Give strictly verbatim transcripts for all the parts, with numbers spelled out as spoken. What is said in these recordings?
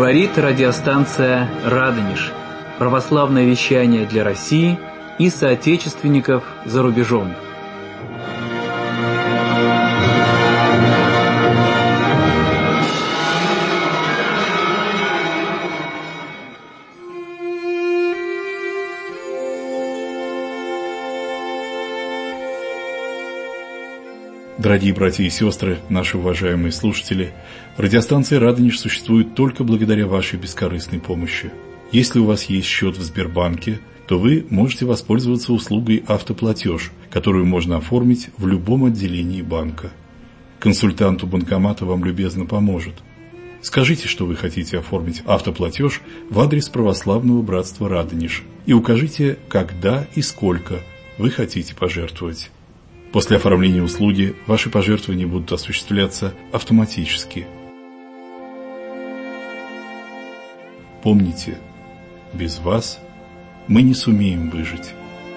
Говорит радиостанция «Радонеж». Православное вещание для России и соотечественников за рубежом. Дорогие братья и сестры, наши уважаемые слушатели, радиостанция «Радонеж» существует только благодаря вашей бескорыстной помощи. Если у вас есть счет в Сбербанке, то вы можете воспользоваться услугой «Автоплатеж», которую можно оформить в любом отделении банка. Консультант у банкомата вам любезно поможет. Скажите, что вы хотите оформить автоплатеж в адрес Православного братства «Радонеж» и укажите, когда и сколько вы хотите пожертвовать. После оформления услуги ваши пожертвования будут осуществляться автоматически. Помните, без вас мы не сумеем выжить.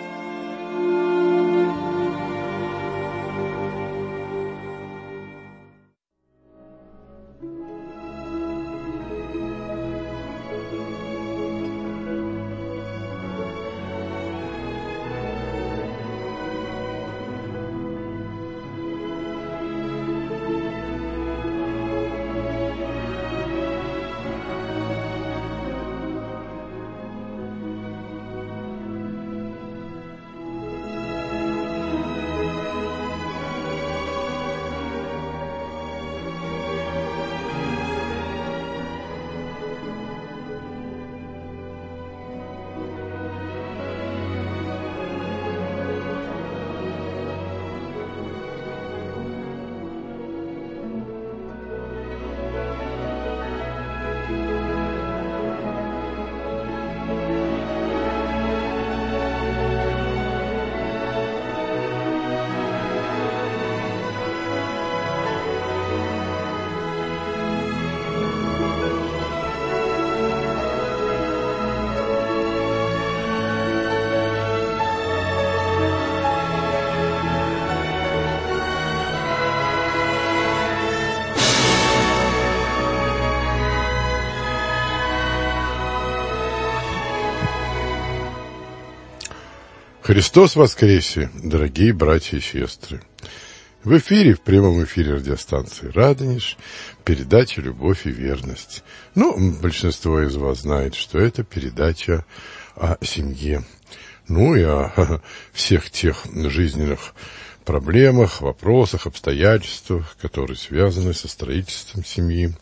Христос воскресе, дорогие братья и сестры! В эфире, в прямом эфире радиостанции «Радонеж», передача «Любовь и верность». Ну, большинство из вас знает, что это передача о семье. Ну и о всех тех жизненных проблемах, вопросах, обстоятельствах, которые связаны со строительством семьи,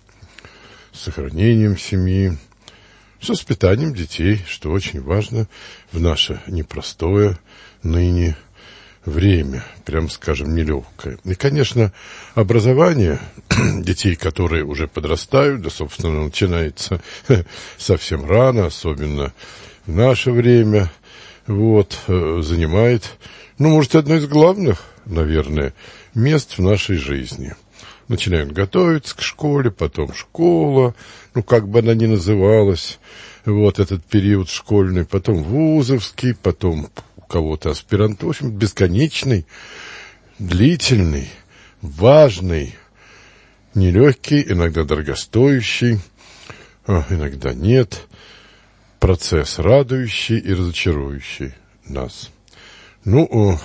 с сохранением семьи, с воспитанием детей, что очень важно в наше непростое ныне время, прям скажем, нелегкое. И, конечно, образование детей, которые уже подрастают, да, собственно, начинается совсем рано, особенно в наше время, вот, занимает, ну, может, одно из главных, наверное, мест в нашей жизни. Начинают готовиться к школе, потом школа, ну, как бы она ни называлась, вот этот период школьный, потом вузовский, потом у кого-то аспирант, в общем, бесконечный, длительный, важный, нелегкий, иногда дорогостоящий, а иногда нет, процесс радующий и разочарующий нас. Ну,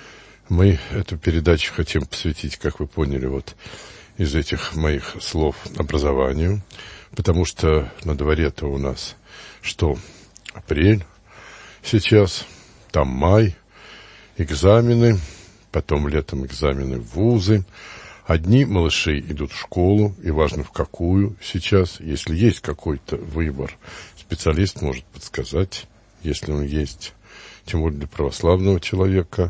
мы эту передачу хотим посвятить, как вы поняли, вот из этих моих слов образованию, потому что на дворе-то у нас что? Апрель сейчас, там май, экзамены, потом летом экзамены в вузы. Одни малыши идут в школу, и важно в какую сейчас. Если есть какой-то выбор, специалист может подсказать, если он есть, тем более для православного человека.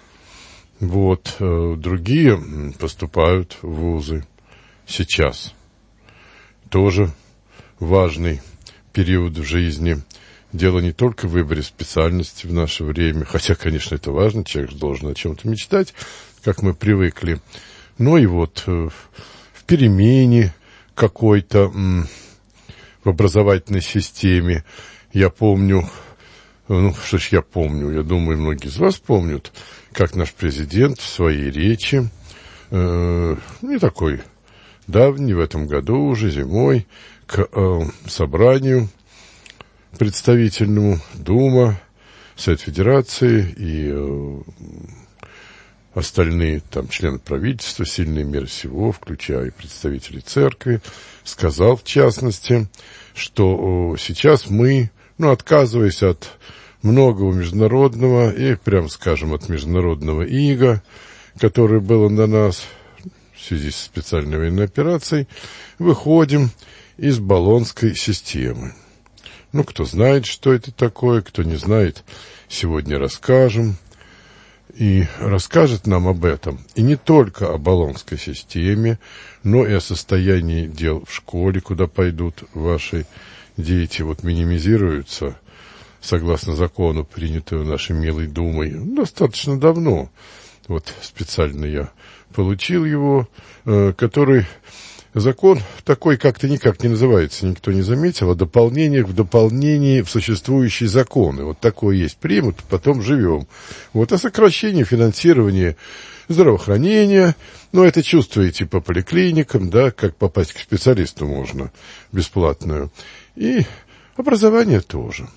Вот, другие поступают в вузы сейчас. Тоже важный период в жизни. Дело не только в выборе специальности в наше время, хотя, конечно, это важно, человек должен о чем-то мечтать, как мы привыкли, но и вот в перемене какой-то в образовательной системе. Я помню, ну, что ж я помню, я думаю, многие из вас помнят, как наш президент в своей речи, э, не такой давний, в этом году уже, зимой, к э, собранию представительному, Дума, Совет Федерации и э, остальные там члены правительства, сильные меры всего, включая и представителей церкви, сказал в частности, что э, сейчас мы, ну, отказываясь от многого международного и, прям скажем, от международного ига, которое было на нас в связи с специальной военной операцией, выходим из Болонской системы. Ну, кто знает, что это такое, кто не знает, сегодня расскажем. И расскажет нам об этом, и не только о Болонской системе, но и о состоянии дел в школе, куда пойдут ваши дети. Вот минимизируются, согласно закону, принятому нашей милой Думой, достаточно давно. Вот специально я получил его, э, который... Закон такой как-то никак не называется, никто не заметил, о дополнениях в дополнении в существующие законы. Вот такое есть, примут, потом живем. Вот о сокращении финансирования здравоохранения, ну, это чувствуете по поликлиникам, да, как попасть к специалисту можно, бесплатную. И образование тоже.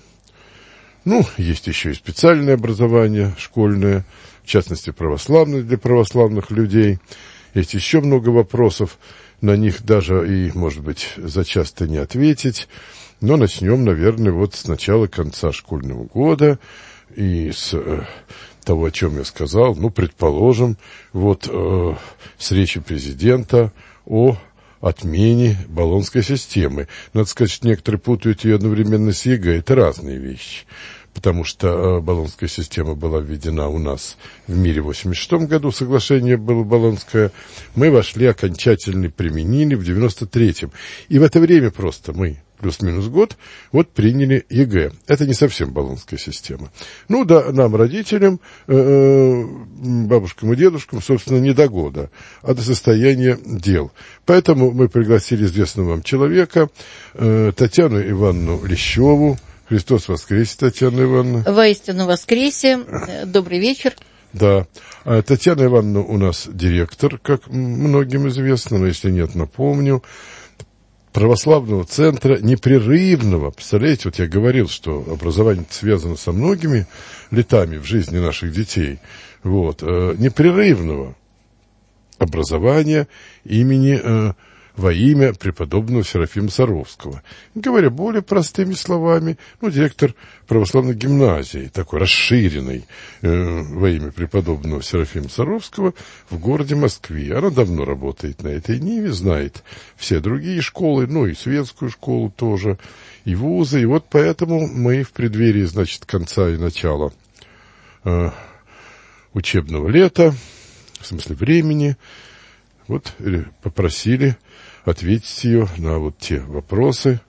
Ну, есть еще и специальное образование школьное, в частности, православное для православных людей. Есть еще много вопросов. На них даже и, может быть, зачасто не ответить. Но начнем, наверное, вот с начала конца школьного года и с э, того, о чем я сказал. Ну, предположим, вот э, с речи президента о отмене Болонской системы. Надо сказать, что некоторые путают ее одновременно с ЕГЭ. Это разные вещи. Потому что э, Болонская система была введена у нас в мире в восемьдесят шестом году, соглашение было Болонское, мы вошли окончательно, применили в девяносто третьем. И в это время просто мы, плюс-минус год, вот приняли ЕГЭ. Это не совсем Болонская система. Ну да, нам, родителям, э, бабушкам и дедушкам, собственно, не до года, а до состояния дел. Поэтому мы пригласили известного вам человека, э, Татьяну Ивановну Лещеву. Христос воскресе, Татьяна Ивановна. Воистину воскресе. Добрый вечер. Да. А Татьяна Ивановна у нас директор, как многим известно, но если нет, напомню, православного центра непрерывного. Представляете, вот я говорил, что образование связано со многими летами в жизни наших детей. Вот. Непрерывного образования имени... во имя преподобного Серафима Саровского. Говоря более простыми словами, ну, директор православной гимназии, такой расширенной, э, во имя преподобного Серафима Саровского в городе Москве. Она давно работает на этой ниве, знает все другие школы, ну, и светскую школу тоже, и вузы. И вот поэтому мы в преддверии, значит, конца и начала э, учебного лета, в смысле времени, вот попросили ответить ее на вот те вопросы,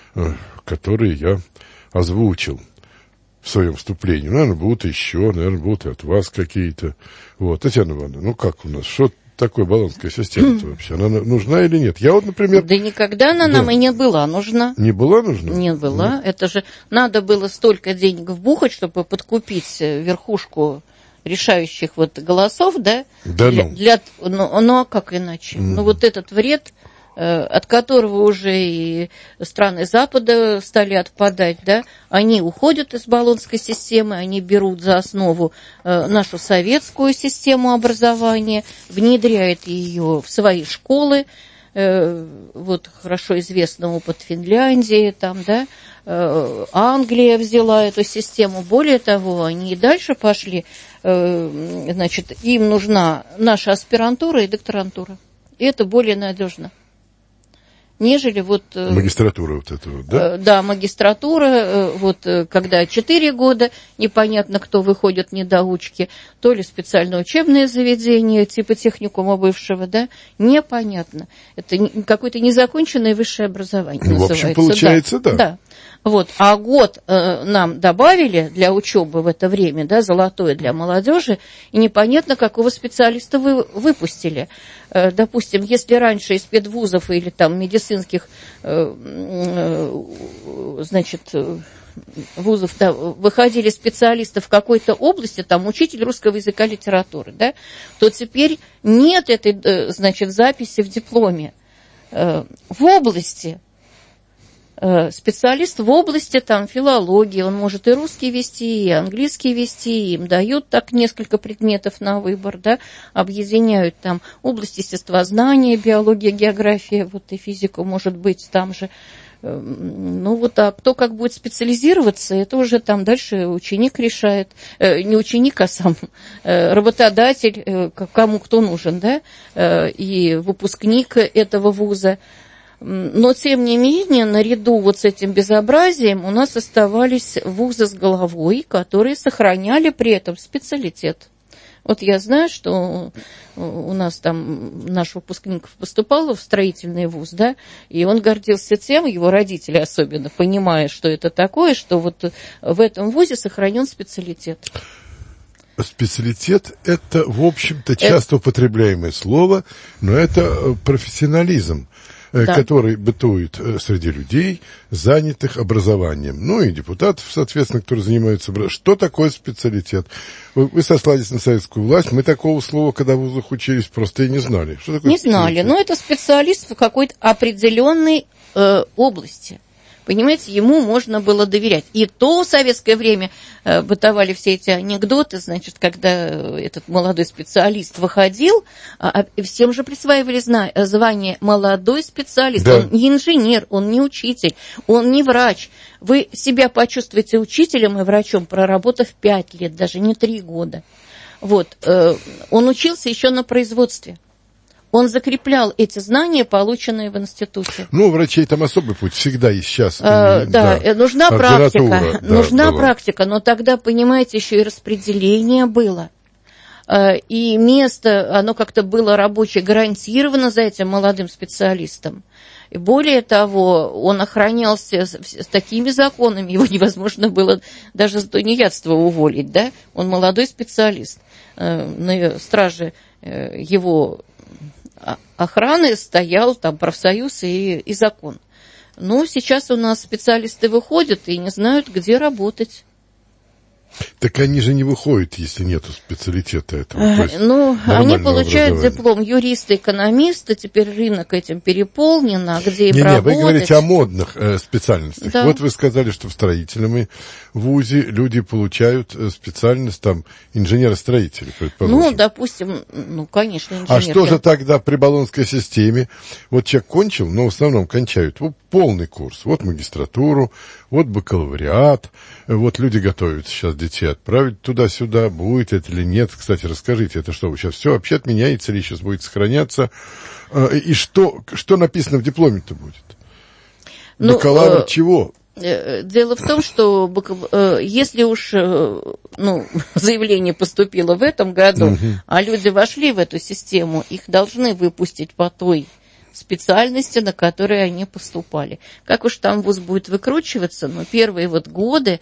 которые я озвучил в своем вступлении. Наверное, будут еще, наверное, будут и от вас какие-то. Вот, Татьяна Ивановна, ну как у нас, что такое Болонская система-то вообще? Она нужна или нет? Я вот, например... Да никогда она да. нам и не была нужна. Не была нужна? Не была. Нет. Это же надо было столько денег вбухать, чтобы подкупить верхушку решающих вот голосов, да? Да для, ну. Для, ну, ну, а как иначе? Mm. Ну, вот этот вред, э, от которого уже и страны Запада стали отпадать, да, они уходят из Болонской системы, они берут за основу э, нашу советскую систему образования, внедряют ее в свои школы. Э, вот хорошо известный опыт Финляндии, там, да, э, Англия взяла эту систему. Более того, они и дальше пошли. Значит, им нужна наша аспирантура и докторантура. И это более надежно, нежели вот... Магистратура вот этого, да? Да, магистратура, вот когда четыре года, непонятно, кто выходит недоучки, то ли специальное учебное заведение, типа техникума бывшего, да, непонятно. Это какое-то незаконченное высшее образование ну, называется. В общем, получается, да. Да. да. Вот, а год э, нам добавили для учебы в это время, да, золотое для молодежи, и непонятно, какого специалиста вы выпустили. Э, допустим, если раньше из педвузов или там медицинских, э, э, значит, вузов да, выходили специалисты в какой-то области, там учитель русского языка, литературы, да, то теперь нет этой, значит, записи в дипломе. Э, в области специалист в области там, филологии, он может и русский вести, и английский вести, им дают так несколько предметов на выбор, да, объединяют там область естествознания, биология, география, вот и физика может быть там же. Ну вот, а кто как будет специализироваться, это уже там дальше ученик решает, э, не ученик, а сам э, работодатель, э, кому кто нужен, да, э, и выпускник этого вуза. Но, тем не менее, наряду вот с этим безобразием у нас оставались вузы с головой, которые сохраняли при этом специалитет. Вот я знаю, что у нас там наш выпускник поступал в строительный вуз, да, и он гордился тем, его родители особенно, понимая, что это такое, что вот в этом вузе сохранен специалитет. Специалитет – это, в общем-то, часто это... употребляемое слово, но это профессионализм, да, который бытует среди людей, занятых образованием. Ну и депутатов, соответственно, которые занимаются... Что такое специалитет? Вы, вы сослались на советскую власть. Мы такого слова, когда в вузах учились, просто и не знали. Что такое не знали, но это специалист в какой-то определенной э, области. Понимаете, ему можно было доверять. И то в советское время э, бытовали все эти анекдоты, значит, когда этот молодой специалист выходил, а, а всем же присваивали зна- звание молодой специалист. Да. Он не инженер, он не учитель, он не врач. Вы себя почувствуете учителем и врачом, проработав пять лет, даже не три года. Вот. Э, он учился еще на производстве. Он закреплял эти знания, полученные в институте. Ну, у врачей там особый путь, всегда и сейчас. А, и, да, да, нужна практика, да, нужна была. практика, но тогда, понимаете, еще и распределение было. И место, оно как-то было рабочее, гарантировано за этим молодым специалистом. И более того, он охранялся с, с такими законами, его невозможно было даже за тунеядство уволить, да? Он молодой специалист. На страже его охраны стоял там профсоюз и, и закон. Ну, сейчас у нас специалисты выходят и не знают, где работать. Так они же не выходят, если нету специалитета этого. То есть ну, они получают диплом юриста, экономиста, теперь рынок этим переполнен, а где им не, работать? Не, вы говорите о модных э, специальностях. Да. Вот вы сказали, что в строительном вузе люди получают специальность там инженера-строителя, предположим. Ну, допустим, ну, конечно, инженер. А что же тогда при болонской системе? Вот человек кончил, но в основном кончают вот, полный курс. Вот магистратуру, вот бакалавриат, вот люди готовятся сейчас детей отправить туда-сюда, будет это или нет. Кстати, расскажите, это что, сейчас все вообще отменяется или сейчас будет сохраняться? И что, что написано в дипломе-то будет? Ну, бакалавр э, чего? Дело в том, что э, если уж э, ну, заявление поступило в этом году, угу. а люди вошли в эту систему, их должны выпустить по той специальности, на которые они поступали. Как уж там вуз будет выкручиваться, но первые вот годы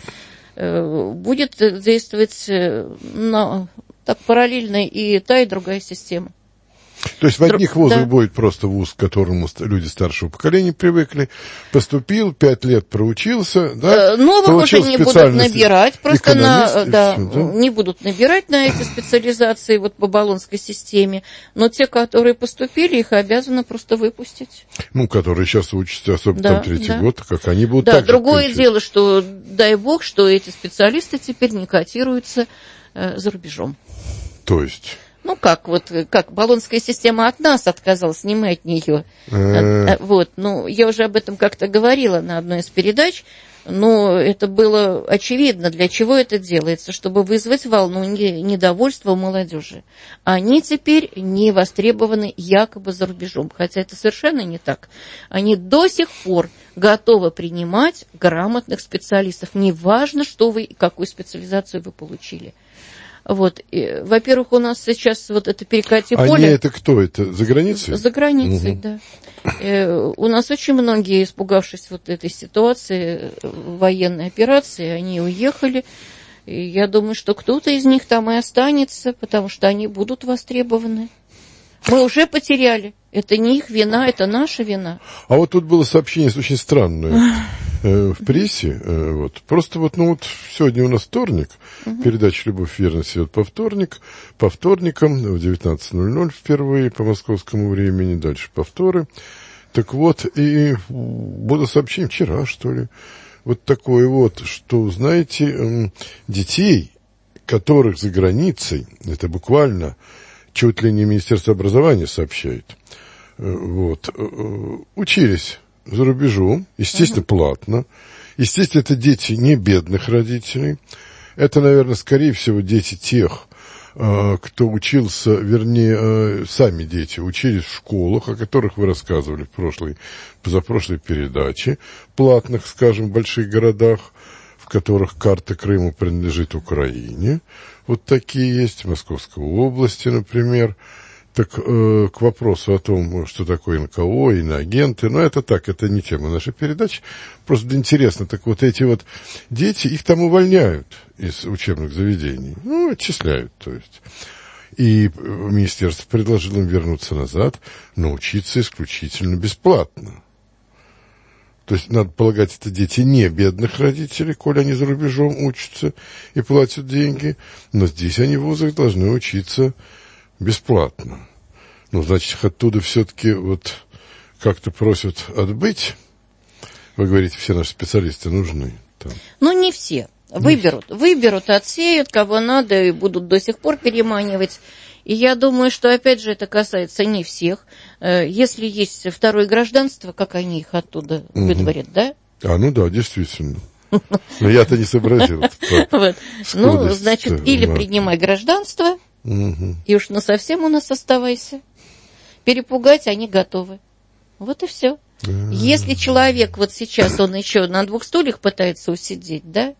э, будет действовать э, на, так параллельно и та, и другая система. То есть в одних вузах да. будет просто вуз, к которому люди старшего поколения привыкли, поступил, пять лет проучился, да, новых уже не будут набирать, просто на, да, все, да? не будут набирать на эти специализации вот по болонской системе, но те, которые поступили, их обязаны просто выпустить. Ну, которые сейчас учатся, особенно да, там третий да. год, как они будут да, так же другое включать. Дело, что дай бог, что эти специалисты теперь не котируются э, за рубежом. То есть... Ну, как вот, как болонская система от нас отказалась, не мы от нее. Вот, ну, я уже об этом как-то говорила на одной из передач, но это было очевидно, для чего это делается, чтобы вызвать волну недовольства у молодежи. Они теперь не востребованы якобы за рубежом, хотя это совершенно не так. Они до сих пор готовы принимать грамотных специалистов, неважно, что вы, какую специализацию вы получили. Вот, и, во-первых, у нас сейчас вот это перекати поле. Они это кто? Это за границей? За границей, угу. да. И у нас очень многие, испугавшись вот этой ситуации, военной операции, они уехали. И я думаю, что кто-то из них там и останется, потому что они будут востребованы. Мы уже потеряли. Это не их вина, это наша вина. А вот тут было сообщение очень странное э, в прессе. Э, вот. Просто вот, ну вот сегодня у нас вторник, угу. передача «Любовь и верность» идет по, вторник, по вторникам в девятнадцать ноль ноль впервые по московскому времени, дальше повторы. Так вот, и было сообщение вчера, что ли, вот такое вот, что, знаете, детей, которых за границей, это буквально чуть ли не Министерство образования сообщает, вот, учились за рубежом, естественно, платно. Естественно, это дети не бедных родителей. Это, наверное, скорее всего, дети тех, кто учился, вернее, сами дети учились в школах, о которых вы рассказывали в прошлой, позапрошлой передаче, платных, скажем, в больших городах, в которых карта Крыма принадлежит Украине. Вот такие есть, в Московской области, например. Так э, к вопросу о том, что такое эн ка о, иноагенты, но это так, это не тема нашей передачи, просто интересно. Так вот эти вот дети, их там увольняют из учебных заведений, ну, отчисляют, то есть. И министерство предложило им вернуться назад, но учиться исключительно бесплатно. То есть, надо полагать, это дети не бедных родителей, коли они за рубежом учатся и платят деньги, но здесь они в вузах должны учиться бесплатно. Ну, значит, их оттуда все-таки вот как-то просят отбыть. Вы говорите, все наши специалисты нужны там. Ну, не все. Выберут. Не Выберут, отсеют, кого надо, и будут до сих пор переманивать. И я думаю, что, опять же, это касается не всех. Если есть второе гражданство, как они их оттуда угу. выдворят, да? А, ну да, действительно. Но я-то не сообразил. Ну, значит, или принимай гражданство, угу. и уж насовсем у нас оставайся. Перепугать они готовы. Вот и все. А-а-а. Если человек вот сейчас, он еще на двух стульях пытается усидеть, да?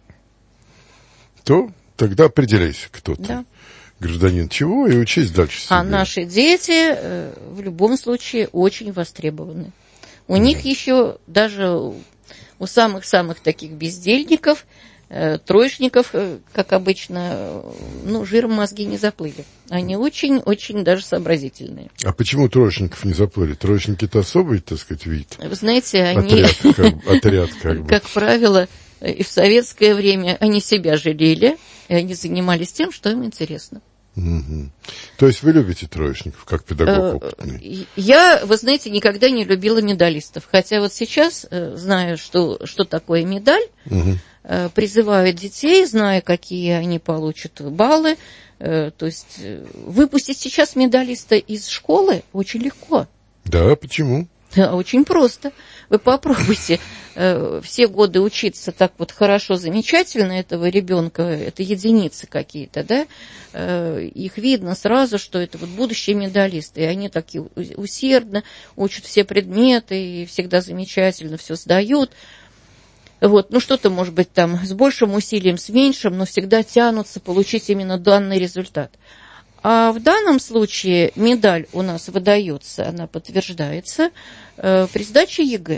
То тогда определяйся, кто ты. Да. Гражданин чего, и учись дальше себе. А наши дети э, в любом случае очень востребованы. У да. них еще даже у самых-самых таких бездельников, троечников, как обычно, ну, жиром мозги не заплыли. Они очень-очень даже сообразительные. А почему троечников не заплыли? Троечники-то особый, так сказать, вид. Вы знаете, они... Отряд, как, отряд, как бы. Как правило, и в советское время они себя жалели, и они занимались тем, что им интересно. Угу. То есть вы любите троечников, как педагог опытный? Я, вы знаете, никогда не любила медалистов. Хотя вот сейчас, зная, что, что такое медаль, угу. призываю детей, зная, какие они получат баллы. То есть выпустить сейчас медалиста из школы очень легко. Да, почему? Да, очень просто. Вы попробуйте э, все годы учиться так вот хорошо, замечательно этого ребенка, это единицы какие-то, да, э, их видно сразу, что это вот будущие медалисты, и они такие усердно учат все предметы, и всегда замечательно все сдают. Вот, ну что-то, может быть, там с большим усилием, с меньшим, но всегда тянутся получить именно данный результат. А в данном случае медаль у нас выдается, она подтверждается э, при сдаче ЕГЭ.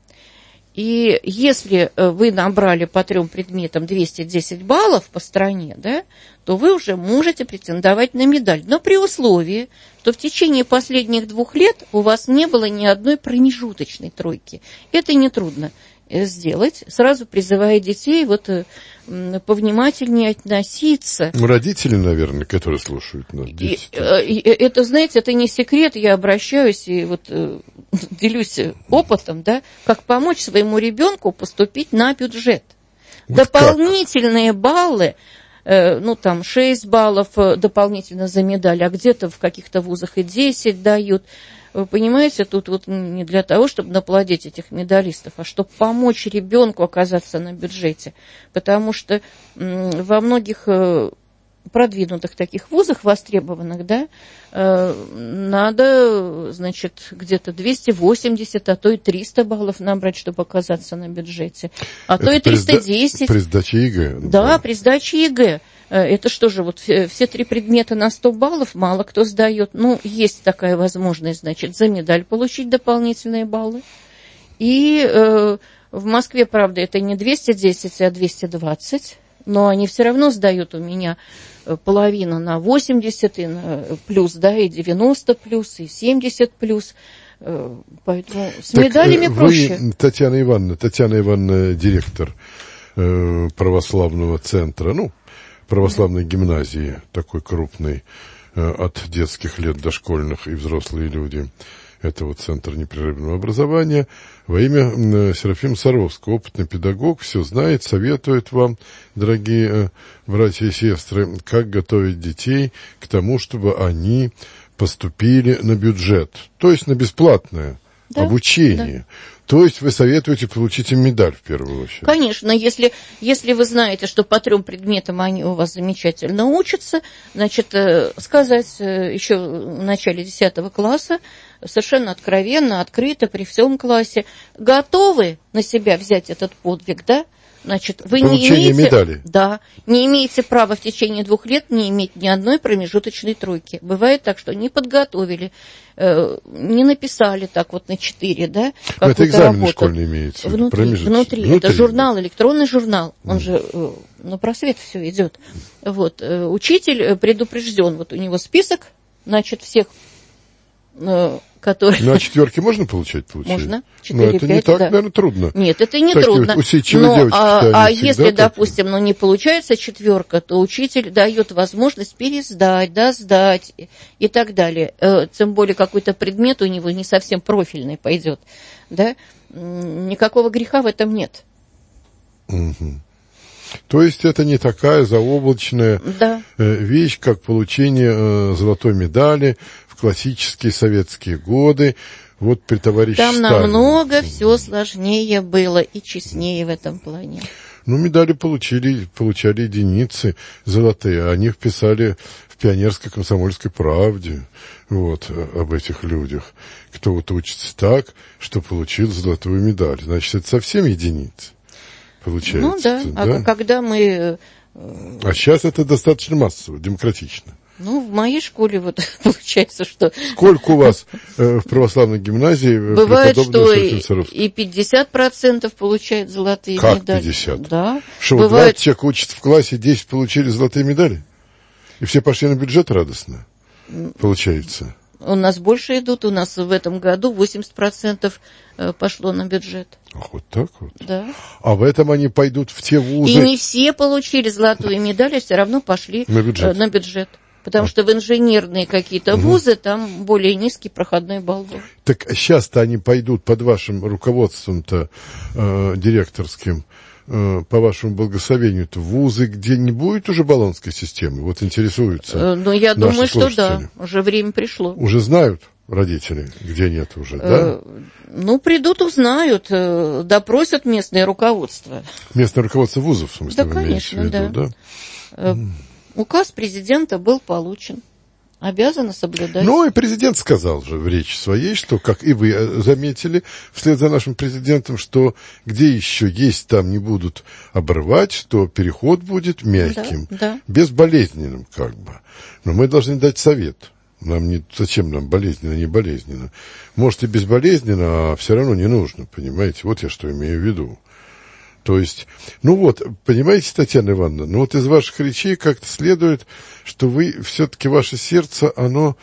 И если вы набрали по трем предметам двести десять баллов по стране, да, то вы уже можете претендовать на медаль. Но при условии, что в течение последних двух лет у вас не было ни одной промежуточной тройки. Это нетрудно сделать, сразу призывая детей вот повнимательнее относиться. Родители, наверное, которые слушают нас. И, и, это, знаете, это не секрет, я обращаюсь и вот делюсь опытом, да, как помочь своему ребенку поступить на бюджет. Вот дополнительные как? баллы, ну там шесть баллов дополнительно за медаль, а где-то в каких-то вузах и десять дают. Вы понимаете, тут вот не для того, чтобы наплодить этих медалистов, а чтобы помочь ребенку оказаться на бюджете. Потому что во многих продвинутых таких вузах, востребованных, да, надо, значит, где-то двести восемьдесят, а то и триста баллов набрать, чтобы оказаться на бюджете. А Это то и триста десять. При сдаче ЕГЭ. Да, да, при сдаче ЕГЭ. Это что же, вот все три предмета на сто баллов мало кто сдает. Ну, есть такая возможность, значит, за медаль получить дополнительные баллы. И э, в Москве, правда, это не двести десять, а двести двадцать. Но они все равно сдают у меня половину на восемьдесят, и на плюс, да, и девяносто плюс, и семьдесят плюс. Поэтому с так медалями вы, проще. Татьяна Ивановна, Татьяна Ивановна, директор э, православного центра, ну, православной гимназии, такой крупной, э, от детских лет до школьных и взрослые люди. это вот Центр непрерывного образования, во имя Серафима Саровского, опытный педагог, все знает, советует вам, дорогие братья и сестры, как готовить детей к тому, чтобы они поступили на бюджет, то есть на бесплатное да, обучение. Да. То есть вы советуете получить им медаль в первую очередь? Конечно, если, если вы знаете, что по трем предметам они у вас замечательно учатся, значит, сказать еще в начале десятого класса, совершенно откровенно, открыто, при всем классе, готовы на себя взять этот подвиг, да? Значит, вы Получение не имеете, медали. Да, не имеете права в течение двух лет не иметь ни одной промежуточной тройки. Бывает так, что не подготовили, э, не написали так вот на четыре, да, какую-то это экзамены работу. Школьные имеются. Внутри, внутри. внутри. Это журнал, электронный журнал, он mm. же э, на просвет все идет. Вот, э, учитель предупрежден, вот у него список, значит, всех... Э, который... На четверки можно получать, получается? Можно. четыре, но это пять, не так, да. наверное, трудно. Нет, это не так трудно. Но, девочки, а а если, допустим, ну, не получается четверка, то учитель дает возможность пересдать, да, сдать и так далее. Тем более какой-то предмет у него не совсем профильный пойдет. Да? Никакого греха в этом нет. Угу. То есть это не такая заоблачная да. вещь, как получение золотой медали в классические советские годы, вот при товарище Там Сталине. Намного все сложнее было и честнее в этом плане. Ну, медали получили, получали единицы золотые, о них писали в «Пионерской комсомольской правде», вот, об этих людях. Кто вот учится так, что получил золотую медаль. Значит, это совсем единицы. Получается. Ну да, да? А когда мы... А сейчас это достаточно массово, демократично. Ну, в моей школе вот получается, что... Сколько у вас э, в православной гимназии? Бывает, что и, и пятьдесят процентов получают золотые как медали. Как пятьдесят? Да. Что, бывает... двадцать человек учатся в классе, десять получили золотые медали? И все пошли на бюджет радостно, получается? У нас больше идут, у нас в этом году восемьдесят процентов пошло на бюджет. Ах, вот так вот? Да. А в этом они пойдут в те вузы? И не все получили золотую медаль, а все равно пошли на бюджет. На бюджет. Потому а. что в инженерные какие-то вузы угу. там более низкий проходной балл. Так сейчас-то они пойдут под вашим руководством-то э, директорским, э, по вашему благословению-то, в вузы, где не будет уже болонской системы? Вот интересуются. Э, ну, я думаю, что да, уже время пришло. Уже знают родители, где нет уже, э, да? Ну, придут, узнают, э, допросят местное руководство. Местное руководство вузов, в смысле, да, вы конечно, имеете в виду, да? да? Э, Указ президента был получен. Обязаны соблюдать. Ну, и президент сказал же в речи своей, что, как и вы заметили, вслед за нашим президентом, что где еще есть, там не будут обрывать, что переход будет мягким, да, да. безболезненным как бы. Но мы должны дать совет. Нам не, зачем нам болезненно, не болезненно. Может и безболезненно, а все равно не нужно, понимаете? Вот я что имею в виду. То есть, ну вот, понимаете, Татьяна Ивановна, ну вот из ваших речей как-то следует, что вы, все-таки ваше сердце, оно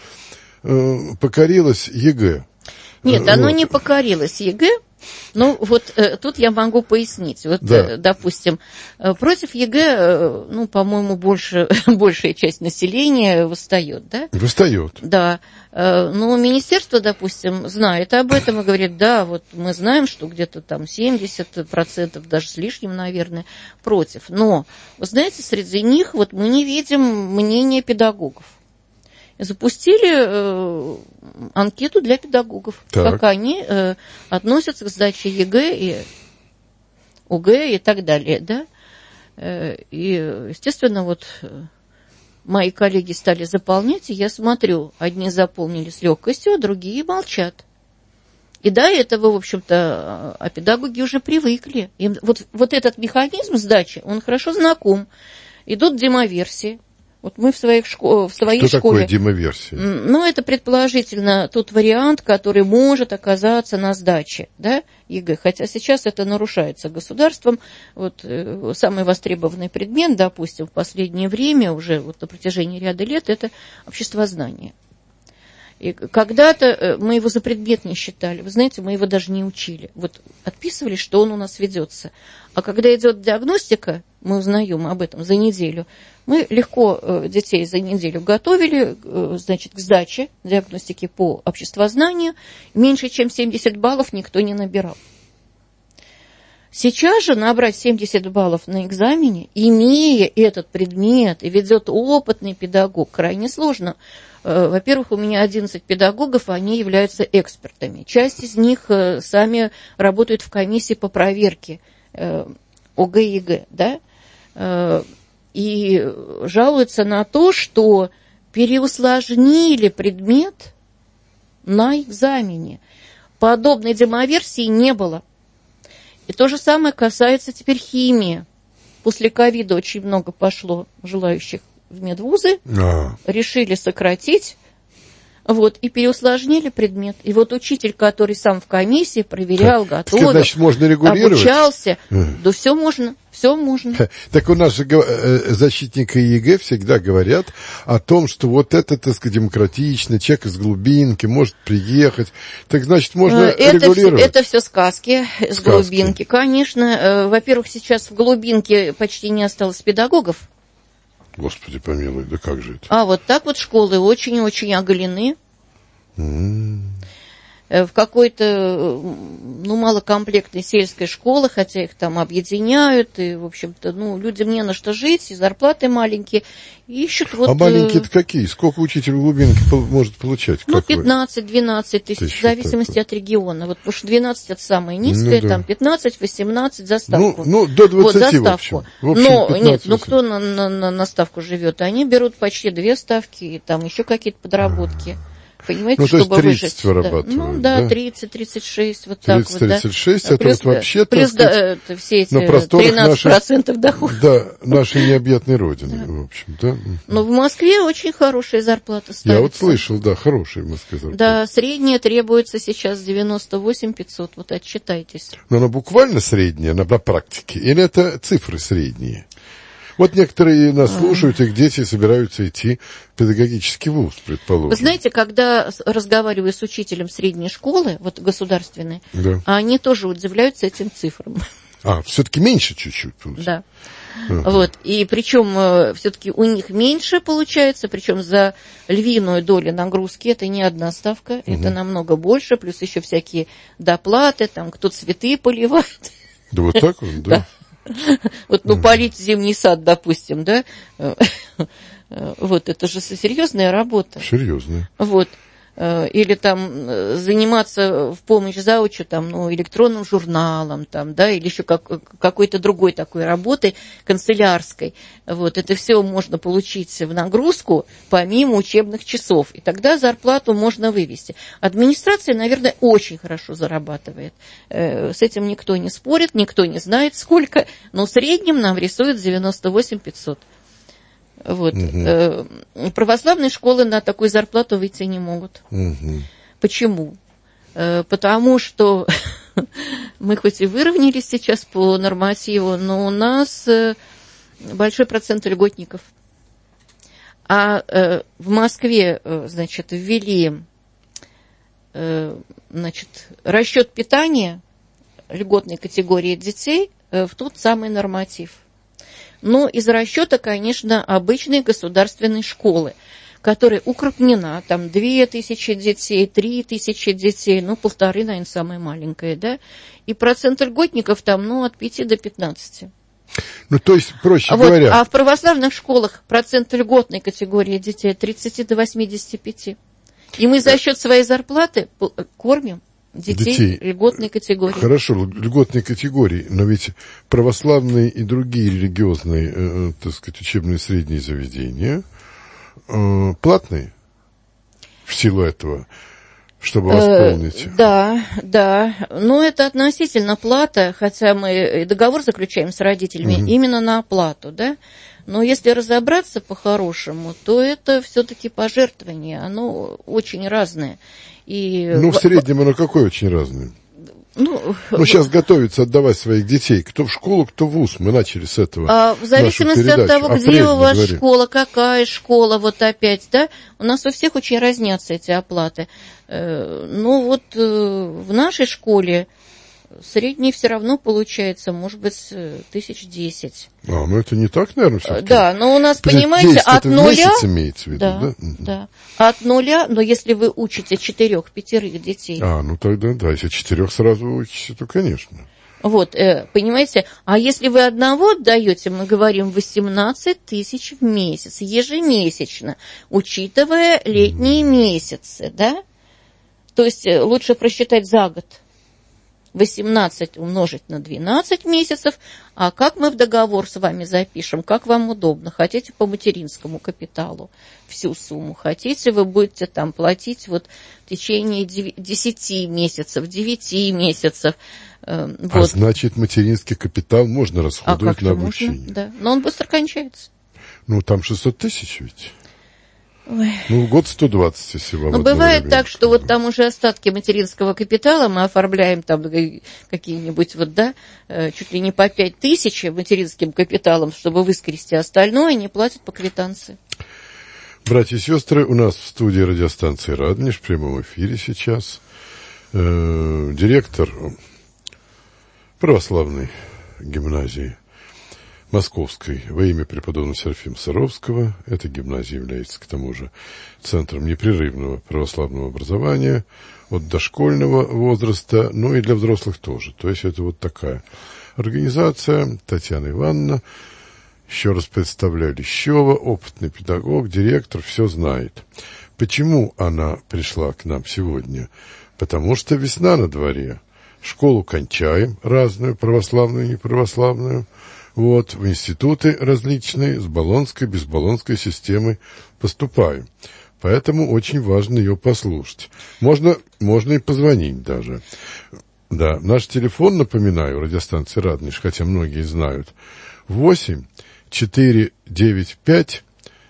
э, покорилось ЕГЭ. Нет, оно вот. не покорилось ЕГЭ. Ну, вот э, тут я могу пояснить. Вот, да. э, допустим, э, против ЕГЭ, э, ну, по-моему, больше, большая часть населения восстает, да? Восстает. Да. Э, но министерство, допустим, знает об этом и говорит, да, вот мы знаем, что где-то там семьдесят процентов, даже с лишним, наверное, против. Но, вы знаете, среди них вот мы не видим мнения педагогов. Запустили э, анкету для педагогов, так. как они э, относятся к сдаче ЕГЭ и ОГЭ и так далее, да. Э, и, естественно, вот э, мои коллеги стали заполнять, и я смотрю, одни заполнили с легкостью, а другие молчат. И до этого, в общем-то, а педагоги уже привыкли. Им вот, вот этот механизм сдачи, он хорошо знаком. Идут демоверсии. Вот мы в, своих шко... в своей Что школе... Что такое демоверсия? Ну, это предположительно тот вариант, который может оказаться на сдаче, да, ЕГЭ. Хотя сейчас это нарушается государством. Вот э, самый востребованный предмет, допустим, в последнее время, уже вот на протяжении ряда лет, это обществознание. И когда-то мы его за предмет не считали. Вы знаете, мы его даже не учили. Вот отписывали, что он у нас ведется. А когда идет диагностика, мы узнаем об этом за неделю. Мы легко детей за неделю готовили, значит, к сдаче диагностики по обществознанию. Меньше чем семьдесят баллов никто не набирал. Сейчас же набрать семьдесят баллов на экзамене, имея этот предмет, и ведет опытный педагог, крайне сложно. Во-первых, у меня одиннадцать педагогов, они являются экспертами. Часть из них сами работают в комиссии по проверке ОГЭ и ЕГЭ, да, и жалуются на то, что переусложнили предмет на экзамене. Подобной демоверсии не было. И то же самое касается теперь химии. После ковида очень много пошло желающих в медвузы, а. решили сократить, вот, и переусложнили предмет. И вот учитель, который сам в комиссии проверял, так, готовил, так, значит, можно регулировать? Обучался, а. да все можно, все можно. Так у нас же защитники ЕГЭ всегда говорят о том, что вот это, так сказать, демократично, человек из глубинки может приехать, так значит, можно это регулировать. Все, это все сказки из сказки. глубинки, конечно. Во-первых, сейчас в глубинке почти не осталось педагогов. Господи помилуй, да как же это? А вот так вот школы очень-очень оголены. Mm. В какой-то, ну, малокомплектной сельской школе, хотя их там объединяют, и, в общем-то, ну, людям не на что жить, и зарплаты маленькие, и ищут вот... А маленькие-то какие? Сколько учитель в глубинке может получать? Ну, пятнадцать-двенадцать тысяч, в зависимости от региона. Вот, потому что двенадцать это самое низкое, ну, да. Там пятнадцать-восемнадцать за ставку. Ну, ну, до двадцати, вот, в общем. В общем, но, нет, ну, кто на, на, на ставку живет? Они берут почти две ставки, и там еще какие-то подработки. Понимаете, ну, чтобы выжить. Да. Ну, да, тридцать-тридцать шесть, вот так вот. тридцать шесть, да. это плюс, вот вообще, плюс, так сказать, да, все эти тринадцать процентов дохода. Да, нашей необъятной родины, да. в общем, да. Но в Москве очень хорошая зарплата ставится. Я вот слышал, да, хорошая в Москве зарплата. Да, средняя требуется сейчас девяносто восемь пятьсот, вот отчитайтесь. Но она буквально средняя, на, на практике, или это цифры средние? Вот некоторые нас слушают, их дети собираются идти в педагогический вуз, предположим. Вы знаете, когда разговариваю с учителем средней школы, вот государственной, да. они тоже удивляются этим цифрам. А, все-таки меньше чуть-чуть получается. Да. Uh-huh. Вот. И причем все-таки у них меньше получается, причем за львиную долю нагрузки это не одна ставка, uh-huh. это намного больше, плюс еще всякие доплаты, там кто цветы поливает. Да вот так вот, да. Вот, ну, полить зимний сад, допустим, да, вот, это же серьезная работа. Серьезная. Вот, или там заниматься в помощь заучу, там, ну, электронным журналом, там, да, или еще как, какой-то другой такой работой, канцелярской, вот, это все можно получить в нагрузку помимо учебных часов, и тогда зарплату можно вывести. Администрация, наверное, очень хорошо зарабатывает, с этим никто не спорит, никто не знает сколько, но в среднем нам рисуют девяносто восемь пятьсот. Вот. Угу. Православные школы на такую зарплату выйти не могут. Угу. Почему? Потому что мы хоть и выровнялись сейчас по нормативу, но у нас большой процент льготников. А в Москве, значит, ввели, значит, расчет питания льготной категории детей в тот самый норматив. Но из расчета, конечно, обычной государственной школы, которая укрупнена, там две тысячи детей, три тысячи детей, ну, полторы, наверное, самая маленькая, да, и процент льготников там, ну, от пяти до пятнадцати. Ну, то есть, проще вот, говоря... А в православных школах процент льготной категории детей от тридцати до восьмидесяти пяти. И мы за счет своей зарплаты кормим Детей, детей льготной категории. Хорошо, льготной категории, но ведь православные и другие религиозные, э, так сказать, учебные средние заведения э, платные в силу этого, чтобы восполнить. Э, да, да, но это относительно плата, хотя мы договор заключаем с родителями угу. именно на оплату, да. Но если разобраться по-хорошему, то это все-таки пожертвование, оно очень разное. И... Ну, в среднем оно какое очень разное? Ну, ну, сейчас готовится отдавать своих детей. Кто в школу, кто в вуз. Мы начали с этого. А в зависимости от того, где у вас говорим. школа, какая школа, вот опять, да, у нас у всех очень разнятся эти оплаты. Ну, вот в нашей школе Средний все равно получается, может быть, тысяч десять. А, ну это не так, наверное, все-таки. Да, но у нас, понимаете, от нуля... Месяц имеется в виду, да, да? Да, от нуля, но если вы учите четырех-пятерых детей... А, ну тогда, да, если четырех сразу вы учите, то, конечно. Вот, понимаете, а если вы одного даете, мы говорим восемнадцать тысяч в месяц, ежемесячно, учитывая летние месяцы, да? То есть лучше просчитать за год. восемнадцать умножить на двенадцать месяцев, а как мы в договор с вами запишем, как вам удобно. Хотите по материнскому капиталу всю сумму, хотите, вы будете там платить вот в течение десяти месяцев, девяти месяцев. А Вот. значит, материнский капитал можно расходовать а на обучение? Можно? Да, но он быстро кончается. Ну, там шестьсот тысяч ведь. Ой. Ну, в год сто двадцать, если вам. Ну, бывает так, что вот там уже остатки материнского капитала мы оформляем там какие-нибудь вот, да, чуть ли не по пять тысяч материнским капиталом, чтобы выскрести остальное, не платят по квитанции. Братья и сестры, у нас в студии радиостанции «Радонеж» в прямом эфире сейчас э, директор православной гимназии Московской во имя преподобного Серафима Саровского. Эта гимназия является, к тому же, центром непрерывного православного образования от дошкольного возраста, но и для взрослых тоже. То есть это вот такая организация. Татьяна Ивановна, еще раз представляю, Лещева, опытный педагог, директор, все знает. Почему она пришла к нам сегодня? Потому что весна на дворе. Школу кончаем, разную, православную и неправославную. Вот, в институты различные, с болонской, без болонской системы поступаем. Поэтому очень важно ее послушать. Можно, можно и позвонить даже. Да, наш телефон, напоминаю, радиостанции «Радонеж», хотя многие знают, восемь четыре девять пять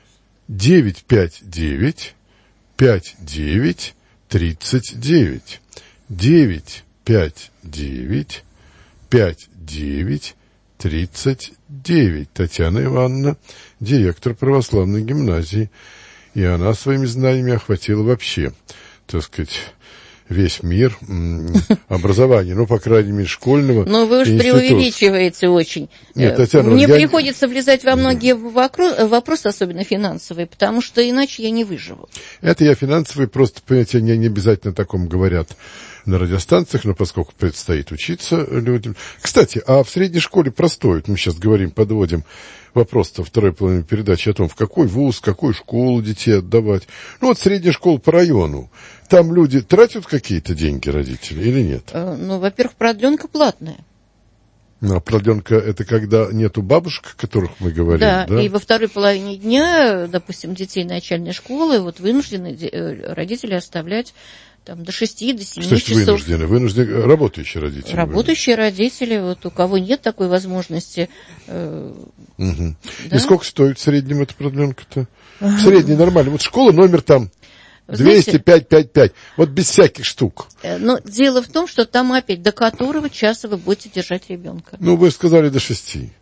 девять пять девять пять девять тридцать девять. девять пять девять пять девять тридцать девять. Татьяна Ивановна, директор православной гимназии, и она своими знаниями охватила вообще, так сказать, весь мир образования, ну, по крайней мере, школьного. Но вы уж преувеличиваете очень. Нет, Татьяна, Мне я... приходится влезать во многие вопросы, особенно финансовые, потому что иначе я не выживу. Это я финансовые, просто, понимаете, не, не обязательно таком говорят на радиостанциях, но поскольку предстоит учиться людям. Кстати, а в средней школе простой, мы сейчас говорим, подводим вопрос во второй половине передачи о том, в какой вуз, в какую школу детей отдавать. Ну, вот средняя школа по району. Там люди тратят какие-то деньги, родители, или нет? Ну, во-первых, продленка платная. Ну, а продленка — это когда нету бабушек, о которых мы говорим, да? Да, и во второй половине дня, допустим, детей начальной школы вот вынуждены родители оставлять там до шести, до семи часов. Что значит вынуждены? Вынуждены работающие родители. Работающие вы... родители, вот у кого нет такой возможности. Э, угу. Да? И сколько стоит в среднем эта продленка-то? В среднем нормально. Вот школа номер там двести пять пять пять. Вот без всяких штук. Но дело в том, что там опять до которого часа вы будете держать ребенка. Ну, вы сказали до шести.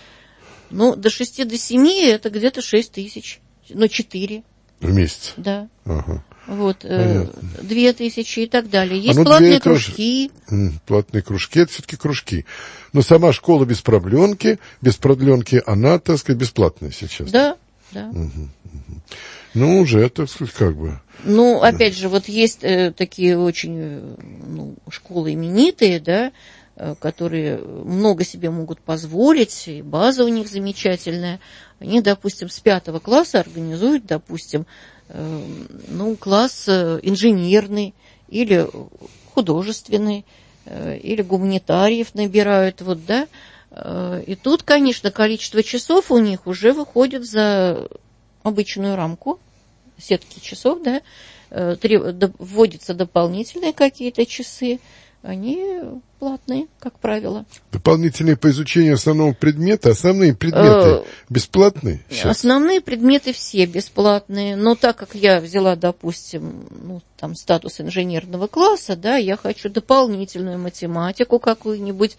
Ну, до шести, до семи это где-то шесть тысяч. Ну, четыре. В месяц? Да. Ага. Вот, э, две тысячи и так далее. Есть а ну, платные кружки. Тоже... Платные кружки, это все-таки кружки. Но сама школа без продленки, без продленки, она, так сказать, бесплатная сейчас. Да, да. Угу, угу. Ну, уже, так сказать, как бы. Ну, опять же, вот есть э, такие очень ну, школы именитые, да, э, которые много себе могут позволить, и база у них замечательная. Они, допустим, с пятого класса организуют, допустим, э, ну, класс инженерный или художественный, э, или гуманитариев набирают, вот, да. Э, и тут, конечно, количество часов у них уже выходит за обычную рамку, сетки часов, да, э, треб, до, вводятся дополнительные какие-то часы, они платные, как правило. Дополнительные по изучению основного предмета, основные предметы бесплатные сейчас? Основные предметы все бесплатные, но так как я взяла, допустим, ну, там, статус инженерного класса, да, я хочу дополнительную математику какую-нибудь,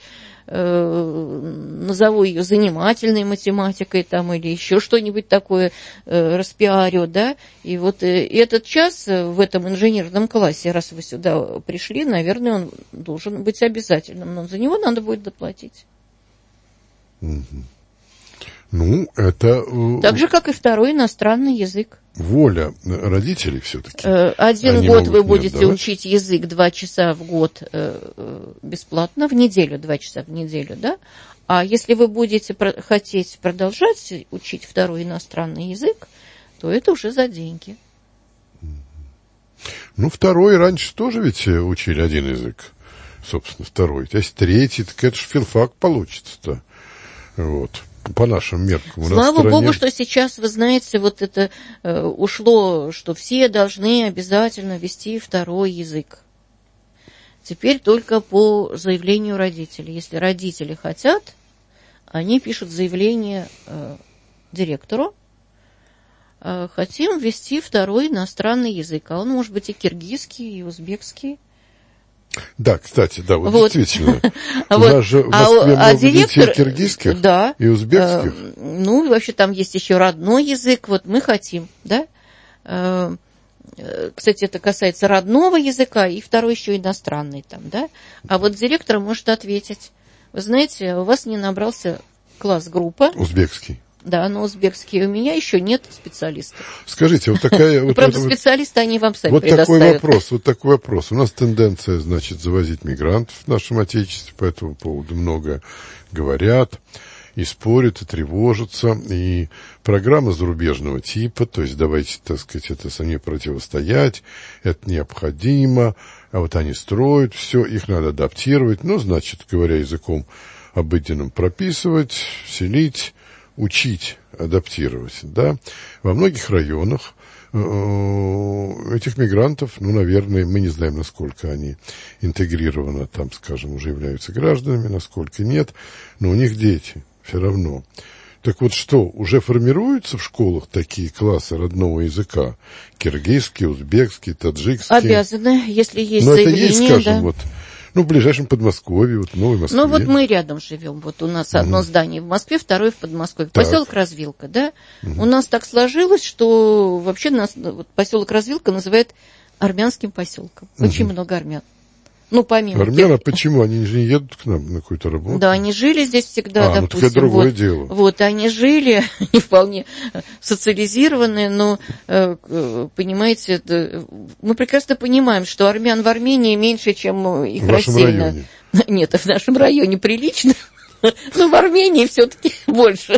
э, назову ее занимательной математикой там, или еще что-нибудь такое э, распиарю, да, и вот э, этот час в этом инженерном классе, раз вы сюда пришли, наверное, он должен быть обязательным. обязательным, но за него надо будет доплатить. Угу. Ну, это... Так же, как и второй иностранный язык. Воля родителей все-таки. Один Они год вы будете отдавать. Учить язык два часа в год бесплатно, в неделю, два часа в неделю, да? А если вы будете хотеть продолжать учить второй иностранный язык, то это уже за деньги. Ну, второй раньше тоже ведь учили один язык, собственно, второй. То есть третий, так это же филфак получится-то. Вот. По нашим меркам. У Слава стране... Богу, что сейчас, вы знаете, вот это э, ушло, что все должны обязательно вести второй язык. Теперь только по заявлению родителей. Если родители хотят, они пишут заявление э, директору. Э, хотим ввести второй иностранный язык. А он может быть и киргизский, и узбекский. Да, кстати, да, вот, вот. действительно. У вот. нас же в Москве а, много а директор, детей киргизских да, и узбекских. Э, ну, вообще там есть еще родной язык, вот мы хотим, да. Э, кстати, это касается родного языка и второй еще иностранный там, да. А вот директор может ответить, вы знаете, у вас не набрался класс-группа. Узбекский. Да, но узбекский у меня еще нет специалистов. Скажите, вот такая... вот Правда, вот, специалисты они вам сами вот предоставят. такой вопрос, вот такой вопрос. У нас тенденция, значит, завозить мигрантов в нашем Отечестве, по этому поводу много говорят, и спорят, и тревожатся, и программа зарубежного типа, то есть давайте, так сказать, это сами противостоять, это необходимо, а вот они строят все, их надо адаптировать, ну, значит, говоря языком обыденным, прописывать, селить, учить, адаптировать, да. Во многих районах э, этих мигрантов, ну, наверное, мы не знаем, насколько они интегрированы, там, скажем, уже являются гражданами, насколько нет, но у них дети все равно. Так вот что, уже формируются в школах такие классы родного языка? Киргизский, узбекский, таджикский? Обязаны, если есть но заявление, это есть, скажем, да. вот... Ну, в ближайшем Подмосковье, вот в Новой Москве. Ну, вот мы рядом живем. Вот у нас одно mm-hmm. здание в Москве, второе в Подмосковье. Так. Поселок Развилка, да? Mm-hmm. У нас так сложилось, что вообще нас вот, поселок Развилка называют армянским поселком. Mm-hmm. Очень много армян. Ну, помимо... Армян, а почему? Они же не едут к нам на какую-то работу? Да, они жили здесь всегда, а, допустим. Ну, это другое вот, дело. Вот, они жили, не вполне социализированные, но, понимаете, это, мы прекрасно понимаем, что армян в Армении меньше, чем их в вашем рассеяно. Районе. Нет, в нашем районе прилично, но в Армении все-таки больше.